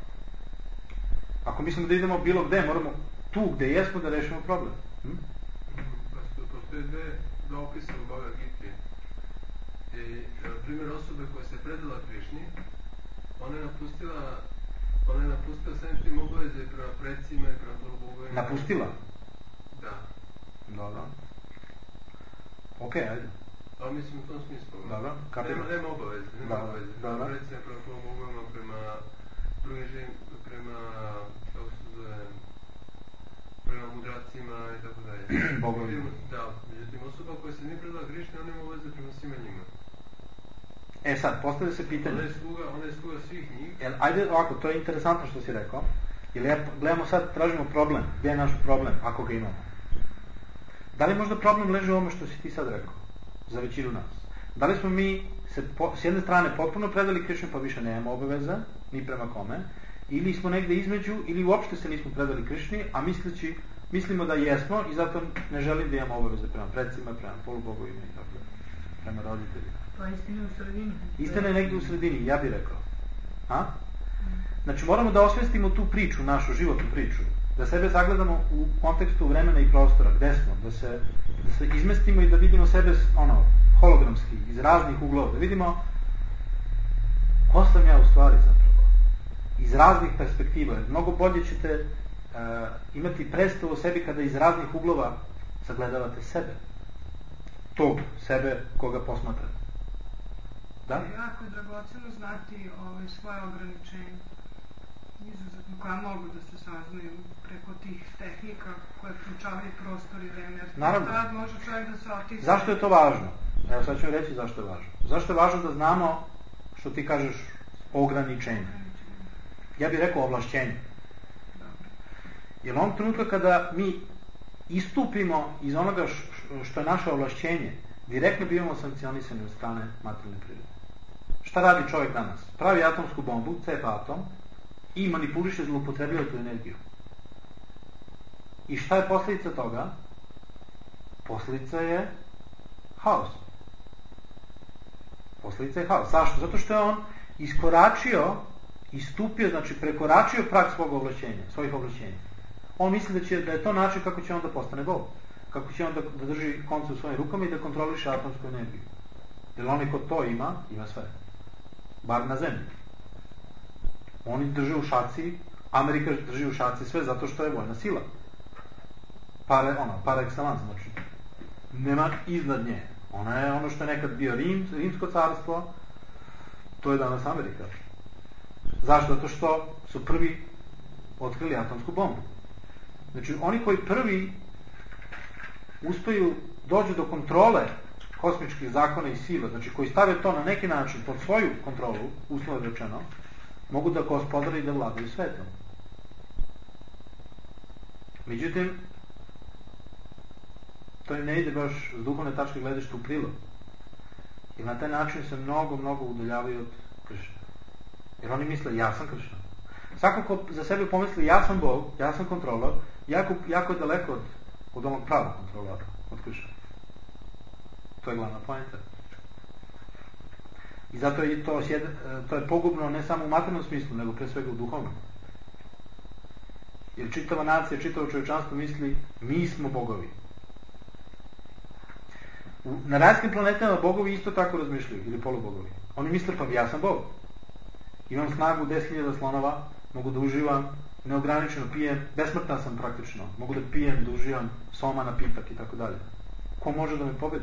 Ako mislimo da idemo bilo gde, moramo tu gde jesmo da rešimo problem. Postoje dva opisa u Bhagavad Gita. Primjer osobe koja se predala Krišni, ona je napustila sve tim obaveze prema predsima i prema bogovima. Napustila? Da. Dobro. Ok, ajde. Ali mislim u tom smislu. Dobro. Nema obaveze. Prema predsima, prema bogovima, prema drugim živim, prema, kako se zove, prema mudracima i tako dalje. Bogovima. Da, međutim osoba koja se nije predala Krišni, ona ima obaveze prema svima njima. Sad, postavlja se pitanje. Ona je sluga svih njih. Ajde ovako, to je interesantno što si rekao. Jer gledamo sad, tražimo problem. Gdje je naš problem, ako ga imamo? Da li možda problem leži u ovome što si ti sad rekao? Za većinu nas. Da li smo mi s jedne strane potpuno predali Krišni, pa više nemamo obaveza, ni prema kome, ili smo negde između, ili uopšte se nismo predali Krišni, a mislimo da jesmo i zato ne želim da imamo obaveze prema predsima, prema polubogovima i tako, prema roditeljima. Pa istina je u sredini. Istina je negde u sredini, ja bih rekao. Znači moramo da osvestimo tu priču, našu životnu priču, da sebe zagledamo u kontekstu vremena i prostora, gde smo, da se izmestimo i da vidimo sebe hologramski, iz raznih uglova, da vidimo ko sam ja u stvari zapravo, iz raznih perspektiva. Mnogo bolje ćete imati predstavu o sebi kada iz raznih uglova sagledavate sebe. tog sebe koga posmatra. Da? Jako je dragoceno znati svoje ograničenje. Izuzetno, koja mogu da se saznaju preko tih tehnika koje ključavaju prostor i vreme. Naravno. Tad može čovjek da se otisne. Zašto je to važno? Evo sad ću vam reći zašto je važno. Zašto je važno da znamo, što ti kažeš, ograničenje? Ja bih rekao ovlašćenje. Jer onog trenutka kada mi istupimo iz onoga što je naše ovlašćenje, direktno bivamo sankcionisani od strane materijalne prirode. Šta radi čovjek danas? Pravi atomsku bombu, cep atom, i manipuliše, zloupotrebljava tu energiju. I šta je posljedica toga? Posljedica je haos. Posljedica je haos. Zašto? Zato što je on iskoračio, istupio, znači prekoračio prag svog ovlašćenja, svojih ovlašćenja. On misli da je to način kako će on da postane Bog. Kako će on da drži konce u svojim rukama i da kontroliše atomsku energiju. Jer onaj ko to ima sve. Bar na zemlji. Oni drže u šaci, Amerika drži u šaci sve zato što je vojna sila. Par excellence, znači. Nema iznad nje. Ona je ono što je nekad bio Rimsko carstvo, to je danas Amerika. Zašto? Zato što su prvi otkrili atomsku bombu. Znači, oni koji prvi uspeju dođu do kontrole kosmičkih zakona i sila, znači koji stave to na neki način pod svoju kontrolu, uslovno rečeno, mogu da gospodare i da vladaju svetom. Međutim, to im ne ide baš s duhovne tačke gledišta u prilog. I na taj način se mnogo udaljavaju od Kršna. Jer oni misle, ja sam Kršna. Svako ko za sebe pomisli, ja sam Bog, ja sam kontrolor, jako je daleko od onog pravog kontrolora, od Kršna. To je glavna poenta. I zato je to je pogubno ne samo u materijalnom smislu, nego pre svega u duhovnom. Jer čitava nacija, čitavo čovječanstvo misli, mi smo bogovi. Na rajskim planetama bogovi isto tako razmišljaju, ili polubogovi. Oni misle, pa ja sam Bog. Imam snagu 10.000 slonova, mogu da uživam, neograničeno pijem, besmrtan sam praktično, mogu da pijem, da uživam soma, napitak i tako dalje. Ko može da me pobedi?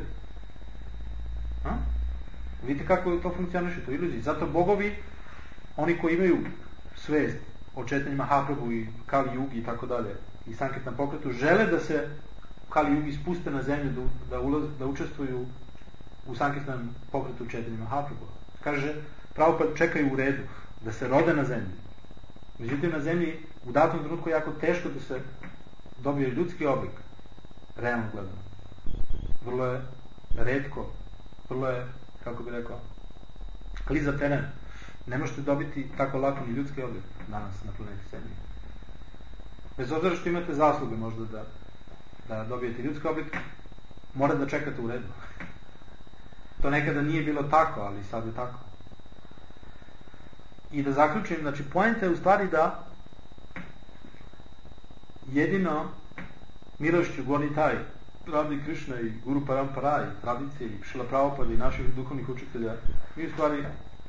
Vidite kako to funkcioniše, to je iluzija. Zato bogovi, oni koji imaju svest o četanju Mahaprabhu i Kali Jugi i tako dalje, i Sankirtan pokretu, žele da se Kali Jugi spuste na zemlju, da učestvuju u Sankirtan pokretu četanju Mahaprabhu. Kaže, Prabhupada čekaju u redu, da se rode na zemlji. Međutim, na zemlji u datom trenutku je jako teško da se dobije ljudski oblik, realno gledano. Vrlo je retko, vrlo je, kako bi rekao, klizav teren. Ne možete dobiti tako lako ni ljudski oblik danas na planeti Zemlji. Bez obzira što imate zasluge možda da dobijete ljudski oblik, morate da čekate u redu. To nekada nije bilo tako, ali sad je tako. I da zaključim, znači poenta je u stvari da jedino milošću Gornitaj, Radhi Krishna i Guru Parampara i tradicije i Šrila Prabhupada i naših duhovnih učitelja, mi u stvari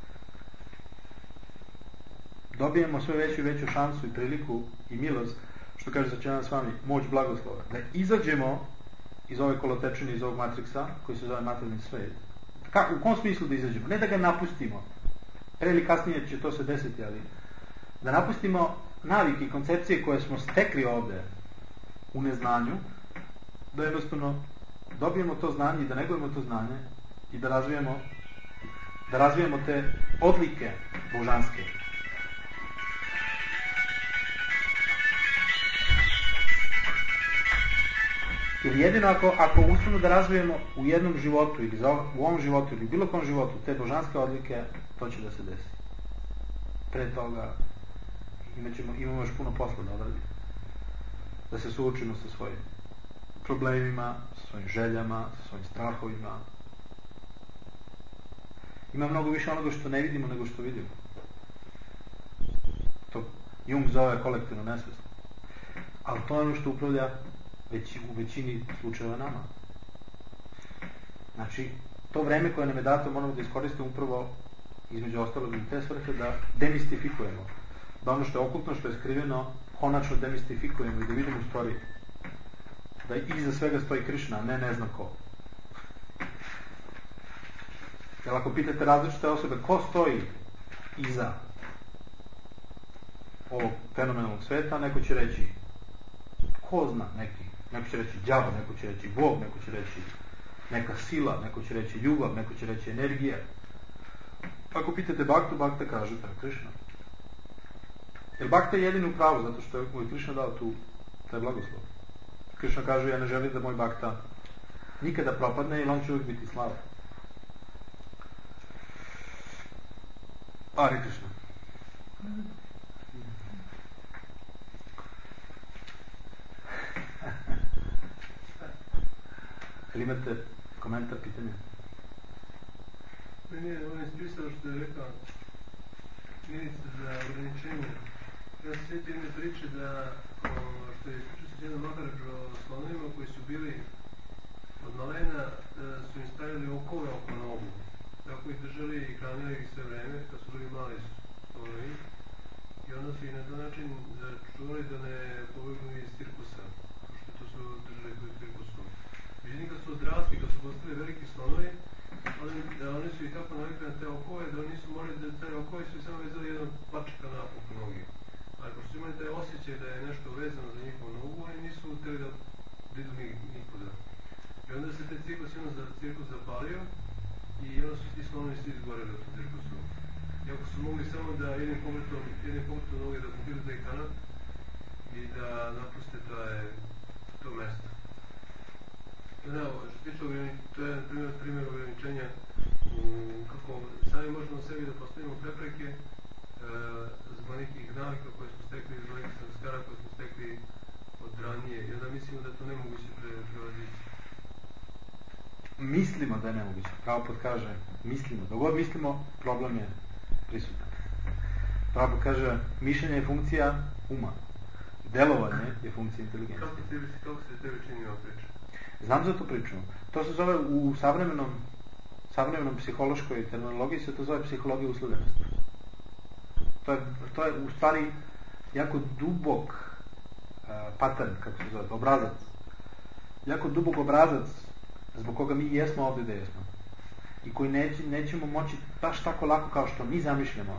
dobijemo sve veću i veću šansu i priliku i milost, što kaže Sačanan s vami, moć blagoslova, da izađemo iz ove kolotečine, iz ovog matriksa koji se zove materijalni svet. U kom smislu da izađemo? Ne da ga napustimo, pre ili kasnije će to se desiti, ali da napustimo navike i koncepcije koje smo stekli ovde u neznanju, da jednostavno dobijemo to znanje i da negujemo to znanje i da razvijemo te odlike božanske. Jer jedino ako uspemo da razvijemo u jednom životu ili u ovom životu ili bilo kom životu te božanske odlike, to će da se desi. Pre toga imamo još puno posla da odradimo. Da se suočimo sa svojim problemima, sa svojim željama, sa svojim strahovima. Ima mnogo više onoga što ne vidimo nego što vidimo. To Jung zove kolektivno nesvesno. Ali to je ono što upravlja u većini slučajeva nama. Znači, to vreme koje nam je dato moramo da iskoristimo upravo između ostalog i te svrhe da demistifikujemo. Da ono što je okultno, što je skriveno, konačno demistifikujemo i da vidimo u stvari da iza svega stoji Krishna, a ne znam ko. Jer ako pitate različite osobe ko stoji iza ovog fenomenalnog sveta, neko će reći ko zna, neko će reći đavo, neko će reći Bog, neko će reći neka sila, neko će reći ljubav, neko će reći energija. Ako pitate Bhaktu, Bhakta kaže to je Krishna. Jer Bhakta je jedini u pravu, zato što je mu Krishna dao taj blagoslov. Krishna kaže, ja ne želim da moj Bhakta nikada propadne, jer on će uvijek biti slava. Hare Krishna. Ili imate komentar, pitanje? Meni on je ispisao što je rekao ministar za ograničenje. Ja se sjetio jedne priče da što je ispričao se jednom Maharađu o slonovima koji su bili od malena, su im stavili okove oko nogu. Tako ih držali i hranili ih sve vreme kad su bili mali slonovi. I onda su ih na taj način čuvali da ne pobegnu iz cirkusa, pošto to su držali koji cirkusu. Međutim, kad su odrasli, kad su postali veliki slonovi, oni su i tako navikli na te okove, da oni nisu morali da te okove su samo vezali jednog pačka na oko noge. Ali pošto su imali taj osjećaj da je nešto vezano za njihovu nogu, oni nisu htjeli da idu nikuda. I onda se taj cirkus zapalio i onda su ti slonovi svi izgoreli u tom cirkusu. Iako su mogli samo da jednim pogledom noge da pobili taj kanat i da napuste to mesto. To je primjer ograničenja kako sami možemo sebi da postavimo prepreke zbog nekih navika koje smo stekli, zbog nekih samskara koje smo stekli od ranije. I onda mislimo da je to nemoguće prelaziti. Mislimo da je nemoguće. Prabhupada kaže, mislimo. Dok god mislimo, problem je prisutan. Prabhupada kaže, mišljenje je funkcija uma. Delovanje je funkcija inteligencije. Kako se tebi čini ova priča? Znam za tu priču. To se zove u savremenom psihološkoj terminologiji se to zove psihologija uslovljenosti. To je u stvari jako dubok pattern, kako se zove, obrazac. Jako dubok obrazac zbog koga mi jesmo ovdje da jesmo. I koji nećemo moći baš tako lako kao što mi zamišljamo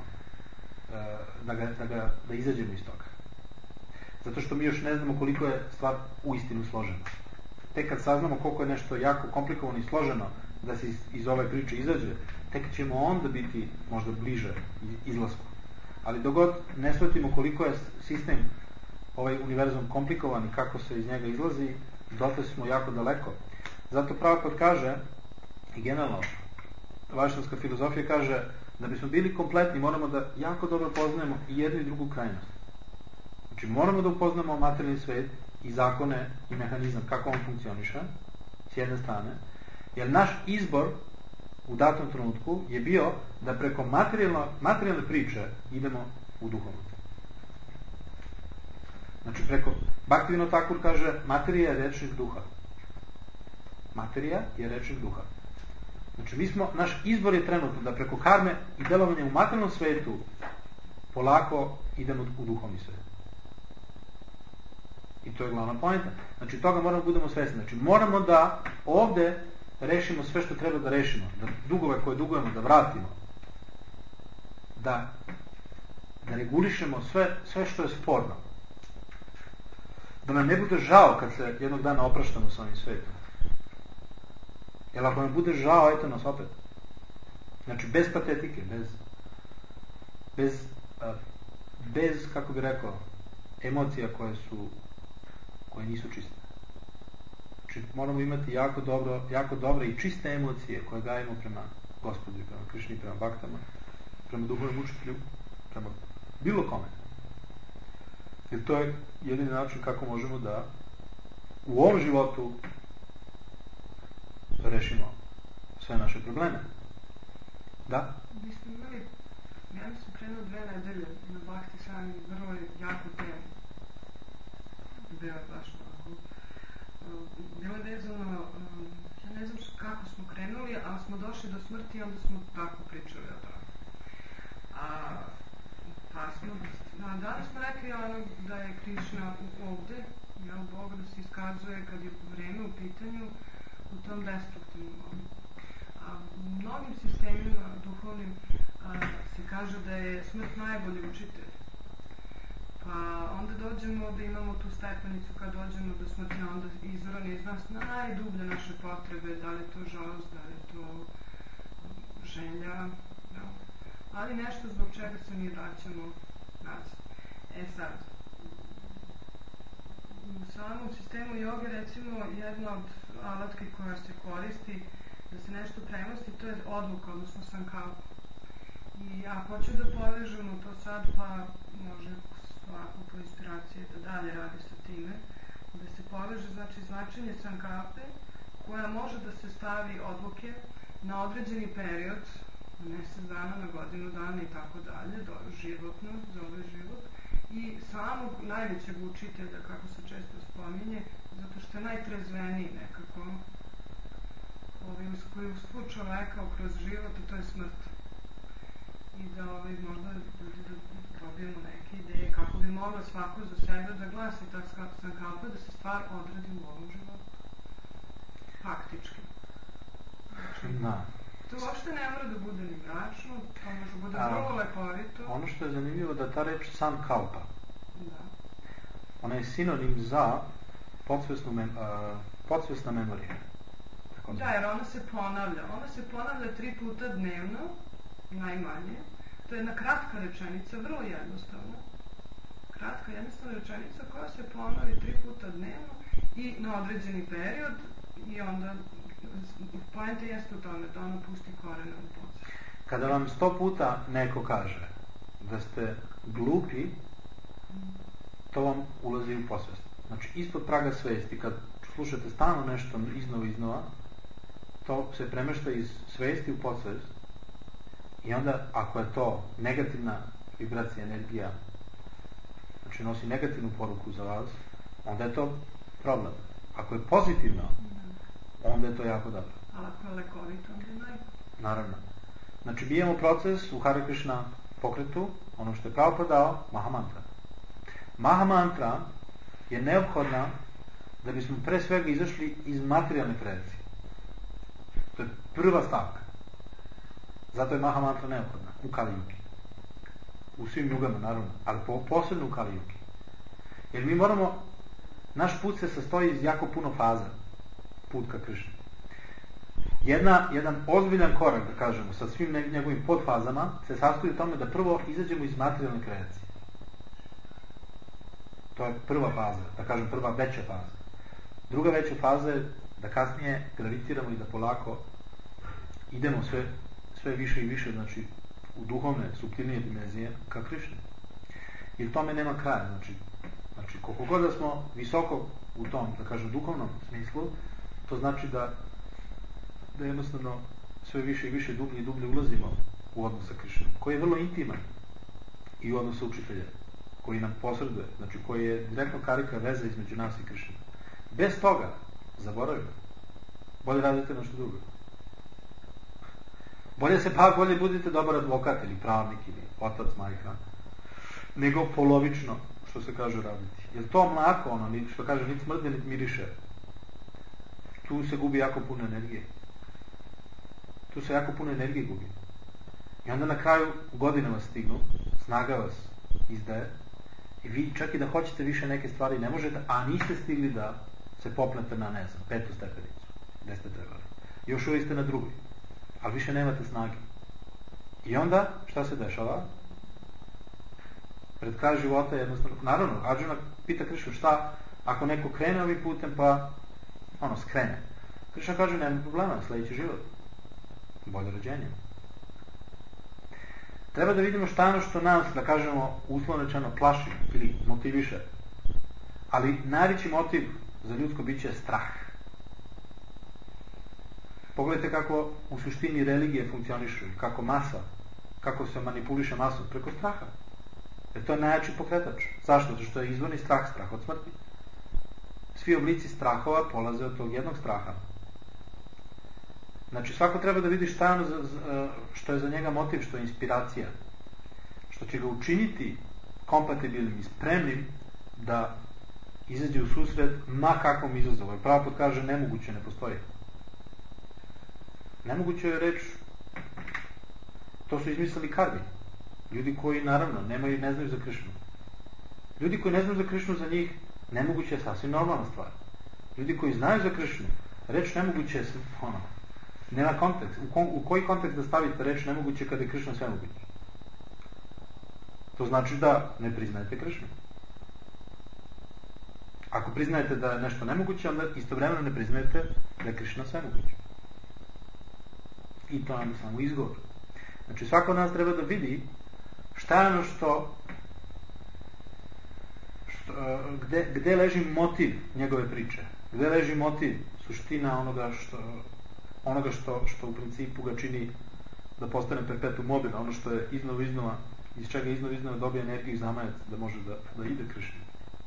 da izađemo iz toga. Zato što mi još ne znamo koliko je stvar uistinu složena. Tek kad saznamo koliko je nešto jako komplikovano i složeno da se iz ove priče izađe, tek ćemo onda biti možda bliže izlasku. Ali dok god ne shvatimo koliko je sistem, ovaj univerzum komplikovan i kako se iz njega izlazi, dotle smo jako daleko. Zato Prabhupada kaže, i generalno, vajšnavska filozofija kaže, da bismo bili kompletni moramo da jako dobro poznajemo i jednu i drugu krajnost. Znači moramo da upoznamo materijalni svet i zakone i mehanizam kako on funkcioniše s jedne strane, jer naš izbor u datom trenutku je bio da preko materijalne priče idemo u duhovno. Znači preko Bhaktivinoda Thakur kaže materija je rečnik duha. Materija je rečnik duha. Znači naš izbor je trenutno da preko karme i delovanja u materijalnom svetu polako idemo u duhovni svet. I to je glavna poenta. Znači toga moramo budemo svesni. Znači moramo da ovde rešimo sve što treba da rešimo. Da dugove koje dugujemo da vratimo. Da regulišemo sve što je sporno. Da nam ne bude žao kad se jednog dana opraštamo s ovim svetom. Jer ako nam bude žao, eto nas opet. Znači bez patetike, bez kako bi rekao, emocija koje nisu čiste. Znači moramo imati jako dobre i čiste emocije koje gajemo prema Gospodu, prema Krišni, prema Bhaktama, prema duhovnom učitelju, prema bilo kome. Jer to je jedini način kako možemo da u ovom životu rešimo sve naše probleme. Da? Vi ste imali, ja sam krenuo 2 nedelje na Bhakti Sanghi, vrlo jako temu. Bilo je baš ovako. Bilo je vezano, ja ne znam kako smo krenuli, ali smo došli do smrti i onda smo tako pričali o tome. Danas smo rekli da je Krišna ovde, Bog da se iskazuje kad je vreme u pitanju u tom destruktivnom momentu. u mnogim sistemima duhovnim se kaže da je smrt najbolji učitelj. Pa onda dođemo da imamo tu stepenicu kad dođemo do smrti, onda izvrane iz nas najdublje naše potrebe, da li je to žalost, da li je to želja, ali nešto zbog čega se mi vraćamo nazad. Sad, u samom sistemu joge, recimo, jedna od alatki koja se koristi da se nešto premosti, to je odluka, odnosno sankalpa. I ako hoću da povežemo to sad, pa može svako po inspiraciji da dalje radi sa time, da se poveže, znači, značenje sankalpe, koja može da se stavi odluke na određeni period, na mesec dana, na godinu dana i tako dalje, životno, za ovaj život, i samog najvećeg učitelja, kako se često spominje, zato što je najtrezveniji nekako, koji uspu čoveka kroz život, a to je smrt. I da možda dobijemo neke ideje kako bi mogla svako za sebe da glasi ta sankalpa, da se stvar odradi u ovom životu. Faktički. Znači, to uopšte ne mora da bude ni mračno, to može da bude vrlo lepovito. Ono što je zanimljivo da ta reč sankalpa, ona je sinonim za podsvesna memorija. Da, jer ona se ponavlja. Ona se ponavlja 3 puta dnevno, najmanje. To je jedna kratka rečenica, vrlo jednostavna. Kratka, jednostavna rečenica koja se ponovi 3 puta dnevno i na određeni period, i onda poenta jeste u tome da ona pusti korene u podsvest. Kada vam 100 puta neko kaže da ste glupi, to vam ulazi u podsvest. Znači, ispod praga svesti, kad slušate stalno nešto iznova, to se premešta iz svesti u podsvest, i onda, ako je to negativna vibracija, energija, znači nosi negativnu poruku za vas, onda je to problem. Ako je pozitivno, onda je to jako dobro. Ali ako je lekovito, onda je najbolje. Naravno. Znači, mi imamo proces u Hare Krishna pokretu, ono što je Prabhupada dao, Mahamantra. Mahamantra je neophodna da bismo pre svega izašli iz materijalne projekcije. To je prva stavka. Zato je Mahamantra neophodna u Kali Yugi. U svim jugama, naravno, ali posebno u Kali Yugi. Jer mi moramo, naš put se sastoji iz jako puno faza, put ka Krishni. Jedan ozbiljan korak, da kažemo, sa svim njegovim podfazama, se sastoji u tome da prvo izađemo iz materijalne kreacije. To je prva faza, da kažem prva veća faza. Druga veća faza je da kasnije gravitiramo i da polako idemo sve više i više, znači u duhovne, suptilnije dimenzije ka Krishni. Jer tome nema kraja. Znači koliko god da smo visoko u tom, da kažem, duhovnom smislu, to znači da jednostavno sve više i više, dublje i dublje ulazimo u odnos sa Krishnom, koji je vrlo intiman, i u odnos sa učiteljem, koji nam posreduje, znači koji je direktno karika veza između nas i Krishna. Bez toga, zaboravimo. Bolje radite nešto drugo. Bolje budite dobar advokat ili pravnik ili otac, majka, nego polovično, što se kaže, raditi. Jer to mlako, što kaže, niti smrde, niti miriše. Tu se gubi jako puno energije. Tu se jako puno energije gubi. I onda na kraju godine vas stignu, snaga vas izdaje, i vi čak i da hoćete više neke stvari ne možete, a niste stigli da se popnete na, 5. stepenicu, gde ste trebali. Još uvijek ste na drugoj, ali više nemate snage. I onda, šta se dešava? Pred kraj života jednostavno, naravno, Arjuna pita Krishnu, šta ako neko krene ovim putem, pa skrene. Krishna kaže, nema problema, sljedeći život. Bolje rođenje. Treba da vidimo šta je ono što nas, da kažemo, uslovno rečeno, plaši ili motiviše. Ali najveći motiv za ljudsko biće je strah. Pogledajte kako u suštini religije funkcionišu, kako se manipuliše masom, preko straha. Jer to je najjači pokretač. Zašto? Zato što je izvorni strah od smrti. Svi oblici strahova polaze od tog jednog straha. Znači, svako treba da vidi šta je što je za njega motiv, što je inspiracija, što će ga učiniti kompatibilnim i spremnim da izađe u susret ma kakvom izazovu. Pravo put kaže, nemoguće ne postoji. Nemoguće je reći, to su izmislili Karvi. Ljudi koji, naravno, ne znaju za Krišnu. Ljudi koji ne znaju za Krišnu, za njih nemoguće je sasvim normalna stvar. Ljudi koji znaju za Krišnu, reč nemoguće je, nema kontekst. U koji kontekst da stavite reč nemoguće kada je Krišna svemoguće? To znači da ne priznajete Krišnu. Ako priznajete da je nešto nemoguće, onda istovremeno ne priznajete da je Krišna svemoguće. I to nam je samo izgovor. Znači svako od nas treba da vidi šta je ono gde leži motiv njegove priče, gde leži motiv, suština onoga što u principu ga čini da postane perpetuum mobile, ono što je iznova, iz čega iznova dobije energiju i zamajac da može da ide Krišni.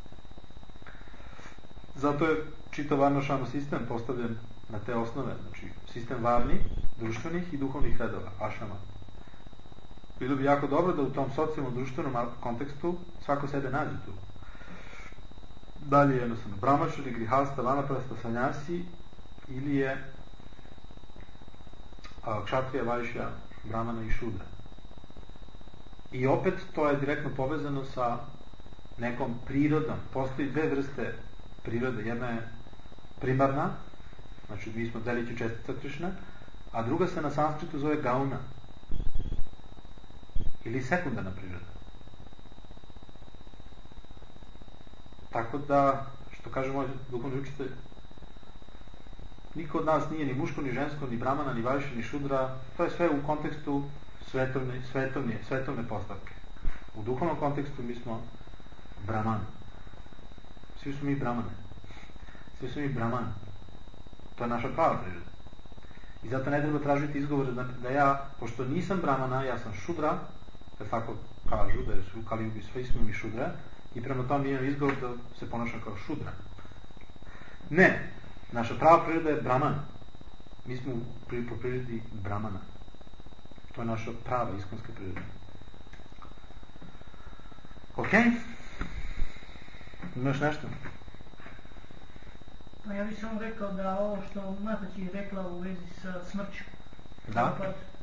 Zato je čitav varnašama sistem postavljen na te osnove, znači sistem varni, društvenih i duhovnih redova, ašama. Bilo bi jako dobro da u tom socijalnom društvenom kontekstu svako sebe nađe tu. Dalje je jednostavno brahmačari, grihasta, vanaprasta, sanjasi ili je kšatrija, vajšja, brahmana i šudra. I opet to je direktno povezano sa nekom prirodom. Postoji dve vrste prirode. Jedna je primarna, znači mi smo delići čestica Krišne, a druga se na sanskritu zove gauna ili sekundarna priroda. Tako da, što kaže moj duhovni učitelj, niko od nas nije ni muško, ni žensko, ni brahmana, ni vajša, ni šudra. To je sve u kontekstu svetovne postavke. U duhovnom kontekstu mi smo brahman. Svi smo mi brahmane. Svi smo mi brahman. To je naša prava priroda. I zato ne treba tražiti izgovore da ja, pošto nisam brahmana, ja sam šudra, jer tako kažu, da su u Kalijugi svi smo mi šudra, i prema tome imam izgovor da se ponašam kao šudra. Ne, naša prava priroda je brahman. Mi smo po prirodi brahmana. To je naša prava iskonska priroda. Ok? Imaš nešto? Pa ja bih samo rekao da ovo što Matač je rekla u vezi sa smrću. Da.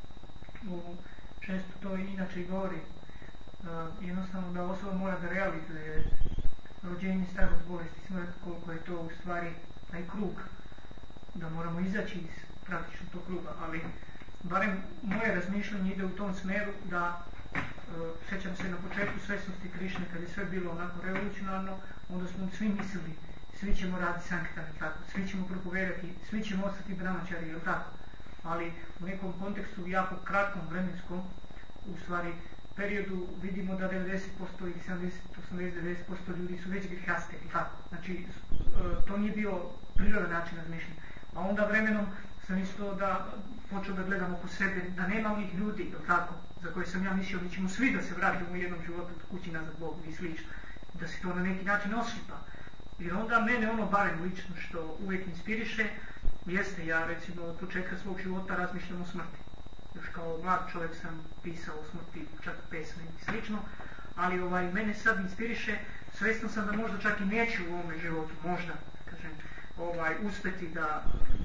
Često to inače i govori. Jednostavno da osoba mora da realizuje rođenje, starost, bolest i smrt, koliko je to u stvari taj krug, da moramo izaći iz praktično tog kruga, ali barem moje razmišljanje ide u tom smeru da sjećam se na početku svesnosti Krišne, kad je sve bilo onako revolucionarno, onda smo svi mislili, svi ćemo raditi sankirtan, tako, svi ćemo propovedati, svi ćemo ostati brahmačari, jel tako, ali u nekom kontekstu jako kratkom vremenskom, u stvari periodu vidimo da 90% ili 70-80% ljudi su već grihaste, tako. Znači, to nije bio prirodan način razmišljanja. A onda vremenom sam isto da počeo da gledam oko sebe, da nema onih ljudi, tako, za koje sam ja mislio da ćemo svi da se vratimo u jednom životu kući nazad Bogu i slično. Da se to na neki način oslipa. Jer onda mene ono barem lično što uvijek inspiriše, jeste ja recimo od početka svog života razmišljam o smrti. Još kao mlad čovjek sam pisao o smrti, čak pesme i slično, ali mene sad inspiriše, svjestan sam da možda čak i neću u ovome životu, možda, kažem, uspeti da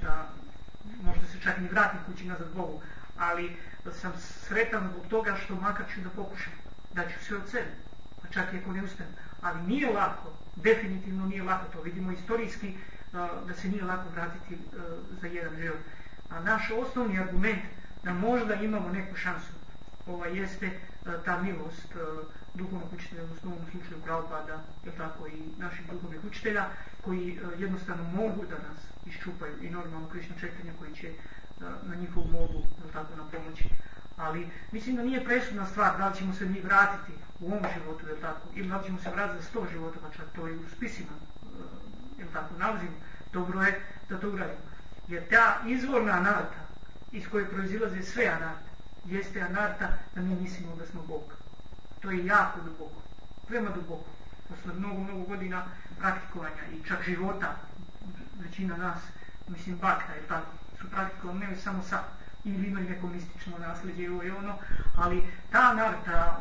možda se čak i vratim kući nazad Bogu, ali sam sretan zbog toga što makar ću da pokušam, da ću sve od sebe, pa čak i ako ne uspem. Ali nije lako, definitivno nije lako, to vidimo istorijski, da se nije lako vratiti za jedan život. A naš osnovni argument da možda imamo neku šansu jeste ta milost duhovnog učitelja, odnosno u ovom slučaju Prabhupada, je tako, i naših duhovnih učitelja, koji jednostavno mogu da nas iščupaju, i normalno Krišna čekanja koji će na njihovu molbu, je tako, na pomoći. Ali mislim da nije presudna stvar da li ćemo se mi vratiti u ovom životu, je tako, ili da li ćemo se vratiti za 100 života, pa čak to i u spisima, je tako, nalazimo. Dobro je da to uradimo. Jer ta izvorna anarta iz koje proizilaze sve anarte, jeste anarta da mi mislimo da smo Bog. To je jako duboko, veoma duboko. Posle mnogo godina praktikovanja i čak života, većina nas, mislim bakta, je tako, su praktikovali ne samo sad, ili imali neko mistično nasljeđe i ono, ali ta anarta,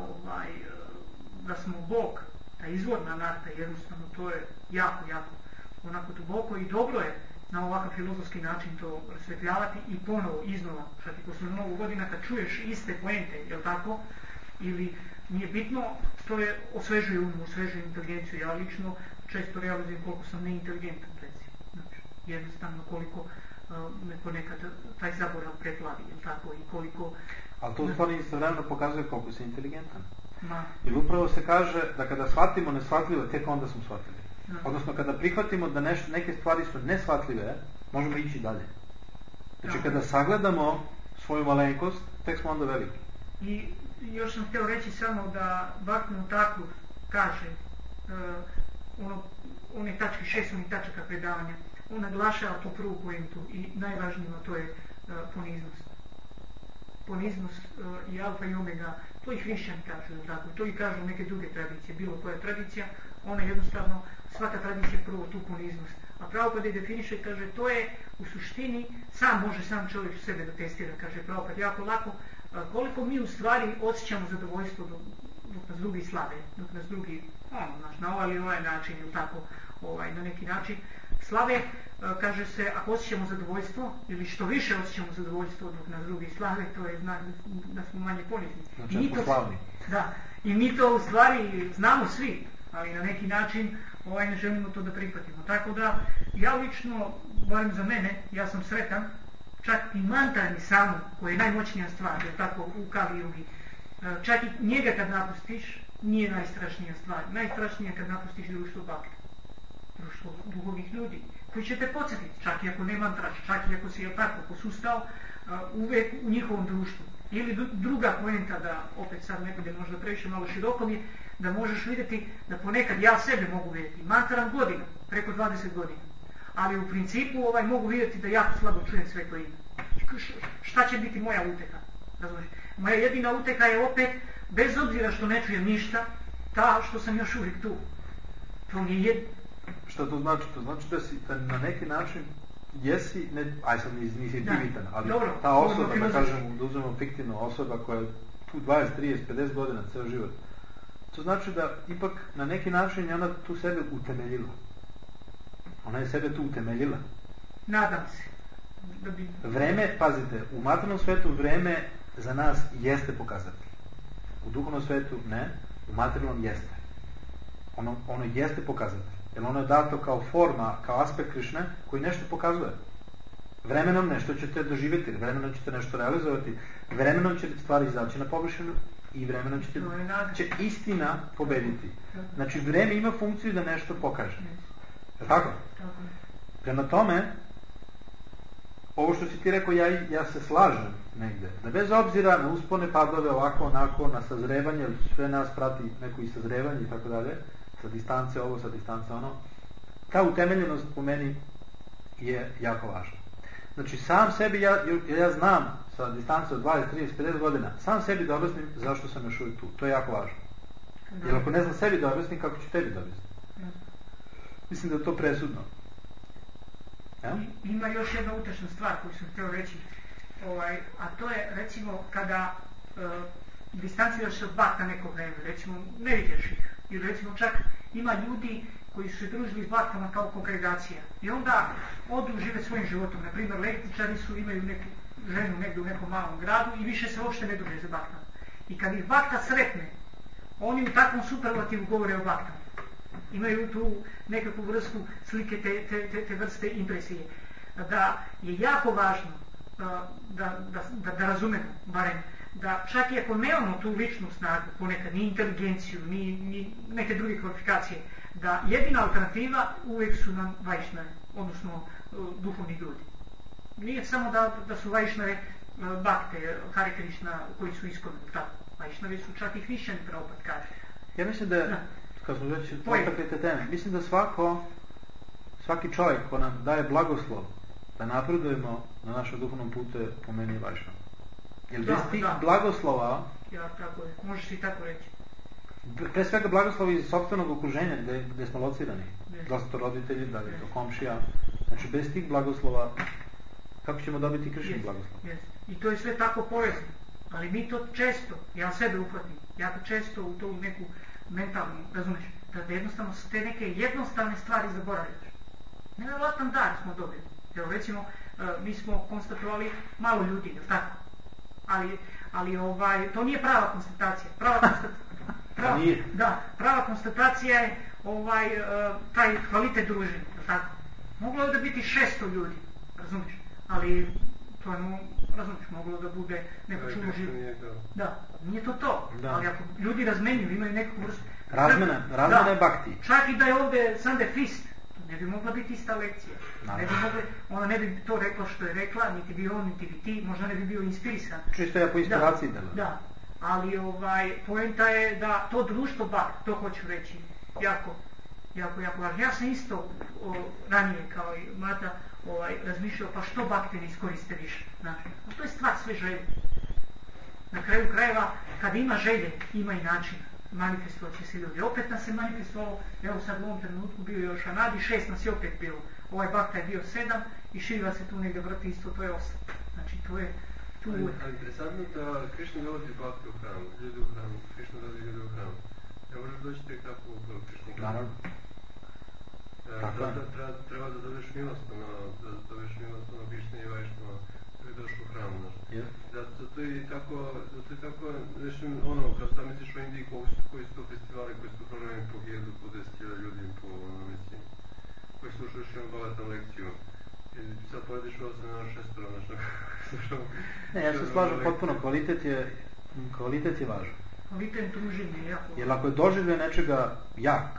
da smo Bog, ta izvorna anarta, jednostavno to je jako, jako onako duboko i dobro je na ovakav filozofski način to rasvetljavati i ponovo, iznova, čak i posle mnogo godina kad čuješ iste poente, jel tako, ili nije bitno, to je osvežuje osvežuje inteligenciju. Ja lično često realizujem koliko sam neinteligentan, recimo. Znači, jednostavno koliko nekad taj zaborav preplavi, jel tako, i koliko... Ali to u stvari istovremeno pokazuje koliko si inteligentan. Ma. Jer upravo se kaže da kada shvatimo neshvatljivo, tek onda smo shvatili. Odnosno kada prihvatimo da neke stvari su neshvatljive, možemo ići dalje. Znači kada sagledamo svoju malenkost, tek smo onda veliki. I još sam htio reći samo da Bhaktivinoda Thakur kaže one tačke, 6 onih tačaka predavanja, on naglašava tu prvu pointu i najvažnije to je poniznost. Poniznost i alfa i omega, to i hrišćani kažu, tako, to i kažu neke druge tradicije, bilo koja tradicija, ona jednostavno, svaka tradicija prvo tu poniznost. A Prabhupada je definiše, kaže, to je u suštini, može sam čovjek u sebe da testira, kaže Prabhupada, jako lako, koliko mi u stvari osjećamo zadovoljstvo dok nas drugi slave, dok nas drugi, na ovaj ili ovaj način, ili tako, na neki način slave, kaže se, ako osjećamo zadovoljstvo, ili što više osjećamo zadovoljstvo dok nas drugi slave, to je znak da smo manje ponizni. Znači, smo slavni. Da, i mi to u stvari znamo svi, ali na neki način ne želimo to da prihvatimo. Tako da, ja lično, barem za mene, ja sam sretan, čak i mantra samo, koji je najmoćnija stvar, je tako u Kali Jugi, čak i njega kad napustiš, nije najstrašnija stvar. Najstrašnija kad napustiš društvo bhakta, društvo duhovnih ljudi, koji će te podsjetiti, čak i ako ne mantraš, čak i ako si tako posustao, uvijek u njihovom društvu. Ili druga poenta, da opet sad ne bude možda previše malo široko mi je, da možeš vidjeti da ponekad ja sebe mogu vidjeti, mantram godina, preko 20 godina, ali u principu mogu vidjeti da jako slabo čujem sve to ime. Šta će biti moja uteka? Razumiješ? Moja jedina uteka je opet, bez obzira što ne čujem ništa, ta što sam još uvijek tu. To mi je jedno. Šta to znači? To znači da si na neki način jesi, aj sad nisi divitan, ali dobro, ta osoba, da kažemo, da uzmemo fiktivnu osoba koja je tu 20, 30, 50 godina, ceo život, to znači da ipak na neki način je ona tu sebe utemeljila. Ona je sebe tu utemeljila. Nadam se. Vreme, pazite, u materijalnom svetu vreme za nas jeste pokazatelj. U duhovnom svetu ne, u materijalnom jeste. Ono jeste pokazatelj. Jer ono je dato kao forma, kao aspekt Krišne koji nešto pokazuje. Vremenom nešto ćete doživjeti, vremenom ćete nešto realizovati, vremenom ćete stvari izaći na površinu i vremenom će istina pobediti. Znači vreme ima funkciju da nešto pokaže. Je tako? Prema tome, ovo što si ti rekao, ja se slažem negde, da bez obzira na uspone, padove, ovako, onako, na sazrevanje, sve nas prati neko i sazrevanje i tako dalje, sa distance ovo, sa distance ono, ta utemeljenost po meni je jako važna. Znači sam sebi, ja znam sa distance od 20, 30, 50 godina, sam sebi da objasnim zašto sam još uvijek tu. To je jako važno. Jer ako ne znam sebi da objasnim, kako ću tebi da objasnim? Mislim da je to presudno. Ja? Ima još jedna utešna stvar koju sam htio reći, a to je recimo kada distanciraš se od bhakta neko vreme, recimo ne vidiš ih, ili recimo čak ima ljudi koji su se družili s bhaktama kao kongregacija i onda odu žive svojim životom. Na primjer, električari imaju neku ženu negdje u nekom malom gradu i više se uopšte ne druže za bhaktama. I kad ih bhakta sretne, oni u takvom superlativu govore o bhaktama. Imaju tu nekakvu vrstu slike te vrste impresije. Da je jako važno da razumemo, barem, da čak i ako nemamo tu ličnu snagu, ponekad ni inteligenciju, ni neke druge kvalifikacije, da jedina alternativa uvijek su nam vajšnave, odnosno duhovni ljudi. Nije samo da su vajšnave bhakte, Hare Krishna, koji su iskoni, tako. Vajšnave su čak i hrišćani, Prabhupada kaže. Ja mislim da, kad smo već dotakli te teme, mislim da svaki čovjek ko nam daje blagoslov da napredujemo na našem duhovnom putu, po meni je vajšnav. Jer bez tih blagoslova... Ja, tako je. Možeš i tako reći. Pre svega blagoslovi iz sopstvenog okruženja gdje smo locirani. Da li su to roditelji, da li je to komšija. Znači bez tih blagoslova kako ćemo dobiti Krišni blagoslov? I to je sve tako povezano. Ali mi to često, ja sebe uhvatim, jako često u to neku mentalnu, razumiješ, da jednostavno te neke jednostavne stvari zaboravljaš. Nevjerojatan dar smo dobili. Evo recimo, mi smo konstatovali malo ljudi, je li tako? Ali to nije prava konstatacija. Prava konstatacija je taj kvalitet druženja, je li tako? Moglo je da biti 600 ljudi, razumiješ? Ali to je, razumiješ, moglo da bude neko čulo živo. Da, nije to. Ali ako ljudi razmenjuju, imaju neku vrstu... Razmena je bhakti. Čak i da je ovdje Sunday Feast, ne bi mogla biti ista lekcija. Ona ne bi to rekla što je rekla, niti bi on, niti bi ti, možda ne bi bio inspirisan. Čisto ja po inspiraciji da. Ali poenta je da to društvo to hoću reći, jako važno. Ja sam isto ranije kao i Mata razmišljao, pa što bhakti ne iskoriste više. Znači, to je stvar sve želje. Na kraju krajeva, kada ima želje, ima i način. Manifestovat će se ljudi. Opet nas se manifestovalo, evo sad u ovom trenutku bio još Anadi, 6 nas je opet bilo. Ovaj Bhakta je bio 7 i Šiva se tu negdje vrti isto, to je 8. Znači to je tu uvijek. Ali interesantno da Krišna dolazi Bhakti u hramu, ljudi u hramu, Krišna dolazi ljudi u hramu. Ne možeš doći tek tako u Krišni hramu. Naravno. Treba da dobiješ milost, ono Krišne i Vajšnava, da bi došao u hramu, znaš. Zato je tako, nešto ono, kad sam misliš u Indiji, koji su to festivali, koji su to programi po 1000, po 10.000 ljudi, po mislim, koji slušaš jednu bavatan lekciju. I sad pojediš ovo se na 600, znaš, Ne, ja se slažem potpuno, kvalitet je važan. Kvalitet druženja je jako. Jer ako je doživlje nečega jak,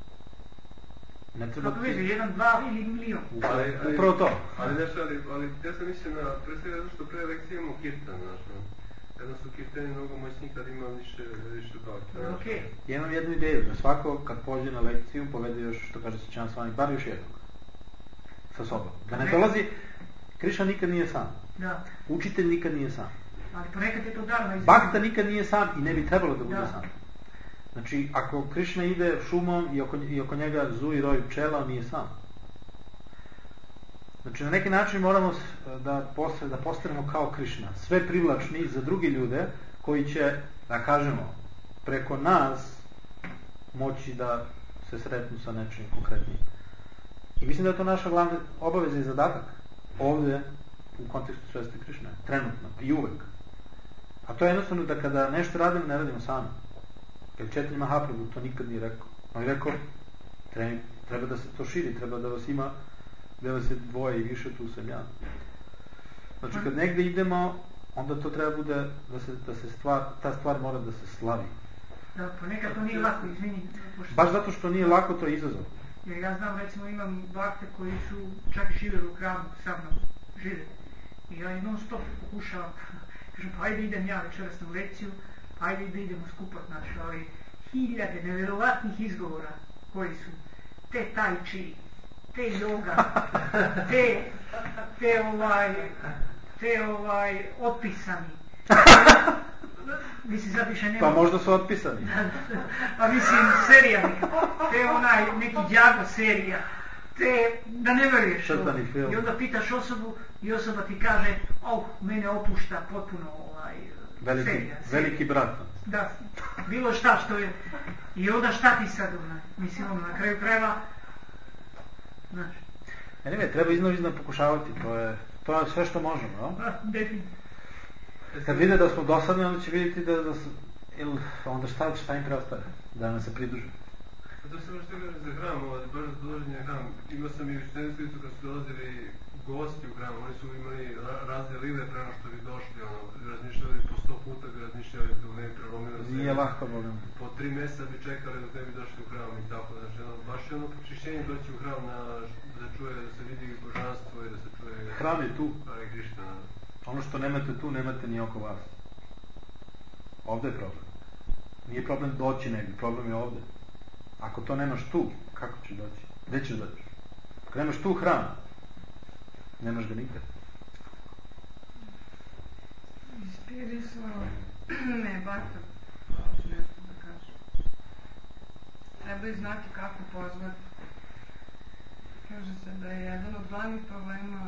ne treba... Kako vidi, 1, 2 ili milion. Upravo to. Ali ja sam mislim na, pre svega zato što pre lekcije imamo kirtan, znaš, kada su kirtani mnogo moćni, kad ima više bakta. Okay. Ja imam jednu ideju, da svako kad pođe na lekciju povede još, što kaže Sjećan Svani, bar još jednog. Sa sobom. Da ne dolazi, Krišna nikad nije sam. Da. Učitelj nikad nije sam. Ali ponekad je to darno. Bhakta nikad nije sam i ne bi trebalo da bude sam. Znači, ako Krišna ide šumom i oko njega zuji roj pčela, on nije sam. Znači, na neki način moramo da postanemo kao Krišna. Sve privlačni za drugi ljude koji će, da kažemo, preko nas moći da se sretnu sa nečim konkretnim. I mislim da je to naša glavna obaveza i zadatak ovdje u kontekstu svesti Krišne. Trenutno i uvek. A to je jednostavno da kada nešto radimo, ne radimo sami. Jer Četanja Mahaprabhu to nikad nije rekao. On je rekao, treba da se to širi, treba da vas ima, da vas je dvoje i više, tu sam ja. Znači kad negdje idemo, onda to treba bude ta stvar mora da se slavi. Da, ponekad to nije lako, izvini. Baš zato što nije lako, to je izazov. Jer ja znam, recimo, imam bakte koji su čak živjeli u hramu sa mnom, žive. I ja non stop pokušavam, kažem, pa ajde idem ja večeras na lekciju, pa ajde da idemo skupa, znači, ali hiljade nevjerovatnih izgovora koji su te tai chi, te yoga, te otpisani. Mislim, sad više nema... Pa možda su otpisani. Pa mislim, serija neka. Te neki Djago serija. Te, da ne veruješ. I onda pitaš osobu i osoba ti kaže, mene opušta potpuno serija. Veliki brat. Da, bilo šta što je. I onda šta ti sad, mislim, na kraju krajeva, znaš. Ne, treba iznova pokušavati, to je sve što možemo, no? Definitivno. Kad vide da smo dosadni, onda će vidjeti da su, onda šta im preostaje, da nam se pridruže. To se možete gledati za hram, baš za dolaženje na hram. Imao sam i u Šteniskovicu kad su dolazili gosti u hram, oni su imali razne lile prema što bi došli, razmišljali po 100 puta bi razmišljali dok ne bi prelomilo se. Nije lako, volim. Po 3 mjeseca bi čekali dok ne bi došli u hram i tako, znači baš je ono počišćenje doći u hram da čuje, da se vidi božanstvo i da se čuje... Hram je tu. Hare Krišna. Ono što nemate tu, nemate ni oko vas. Ovdje je problem. Nije problem doći negdje, problem je ovdje. Ako to nemaš tu, kako ćeš doći? Gdje ćeš doći? Ako nemaš tu hram, nemaš ga nikad. Inspirisao me Bhakta, hoću nešto da kažem. Treba i znati kako pozvati. Kaže se da je jedan od glavnih problema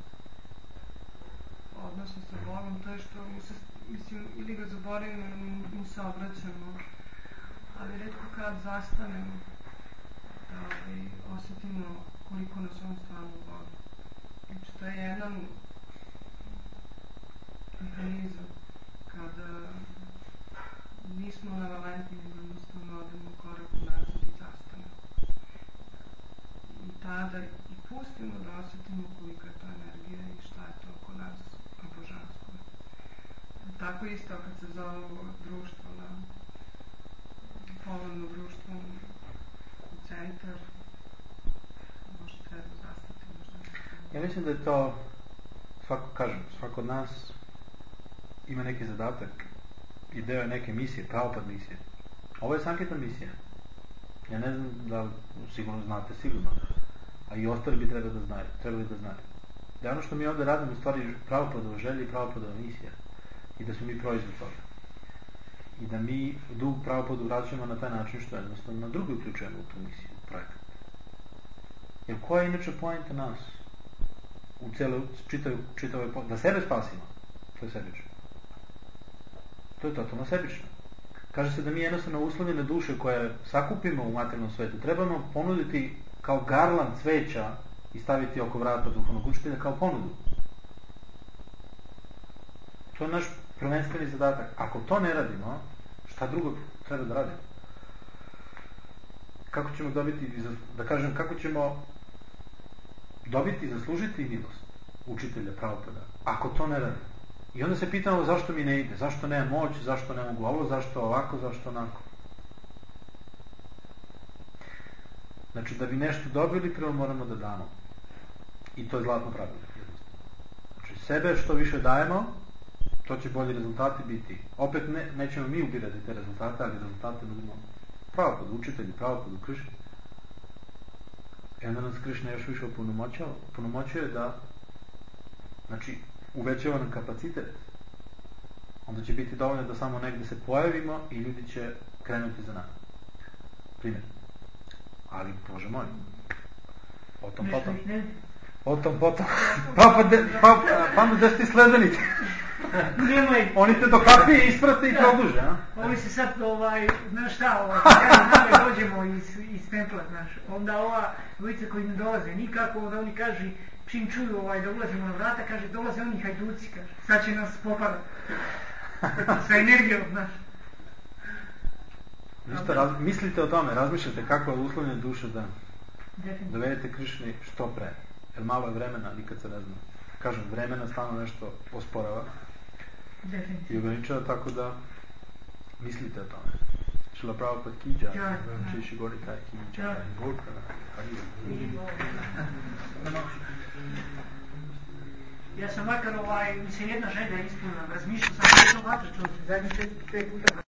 odnosno sa Bogom, to je što mislim, ili ga zaboravimo ili mu se obraćamo, ali retko kad zastanemo da osjetimo koliko nas on stvarno voli Znači, to je jedan mehanizam kada nismo navalentni, jednostavno odemo korak nazad i zastanemo. I tada i pustimo da osjetimo kolika je to energija i šta je to oko nas božansko. Tako isto kad se zove društvo na polovno društvo u centar, možda treba zastati, možda ne. Ja mislim da je to, svako od nas ima neki zadatak i deo neke misije, pravopad misije. Ovo je Sankirtan misija. Ja ne znam da sigurno znate, sigurno. A i ostali bi trebali da znaju. Da je ono što mi ovdje radimo u stvari pravopadova želja i pravopadova misija. I da smo mi proizvod toga. I da mi dug pravopodu vraćamo na taj način što jednostavno na drugi uključujemo u tu misiju, u projekat. Jer koja je inače poenta nas? U čitavoj da sebe spasimo. To je sebično. To je totalno sebično. Kaže se da mi jednostavno uslovljene duše koje sakupimo u materijalnom svetu trebamo ponuditi kao garland cveća i staviti oko vrata duhovnog učitelja kao ponudu. To je naš prvenstveni zadatak. Ako to ne radimo, šta drugo treba da radimo? Kako ćemo dobiti, kako ćemo dobiti i zaslužiti milost učitelja pravopada? Ako to ne radimo. I onda se pitamo zašto mi ne ide, zašto nema moć, zašto ne mogu ovo, zašto ovako, zašto onako. Znači, da bi nešto dobili, prvo moramo da damo. I to je zlatno pravilo. Znači, sebe što više dajemo, to će bolji rezultati biti. Opet nećemo mi ubirati te rezultate, ali rezultate budemo pravopodu, učitelji, pravopodu, Krišni. I onda nas Krišna još više opunomoćuje da, znači, uvećava nam kapacitet. Onda će biti dovoljno da samo negdje se pojavimo i ljudi će krenuti za nama. Primjer. Ali, Bože moj, o tom potom. Pa da ste sledbenici. Oni te do kapije isprate i produže, a? Ovi se sad, znaš šta, dođemo iz templa, znaš, onda ova dvojica koji ne dolaze nikako, onda oni kažu, čim čuju da ulazimo na vrata, kaže, dolaze oni hajduci, kaže, sad će nas popadati. Sa energijom, znaš. Ništa, mislite o tome, razmišljate kako je uslovljene duše da dovedete Krišni što pre. Jer malo je vremena, nikad se ne zna. Kažem, vremena stalno nešto osporava i ograničava, tako da mislite o tome. Šila Prabhupada Kidža, Čiši Gorika Kidža, Gorka, Ja sam makar, mi se jedna želja ispunila, razmišljao sam o tom matriču, zadnji 4 puta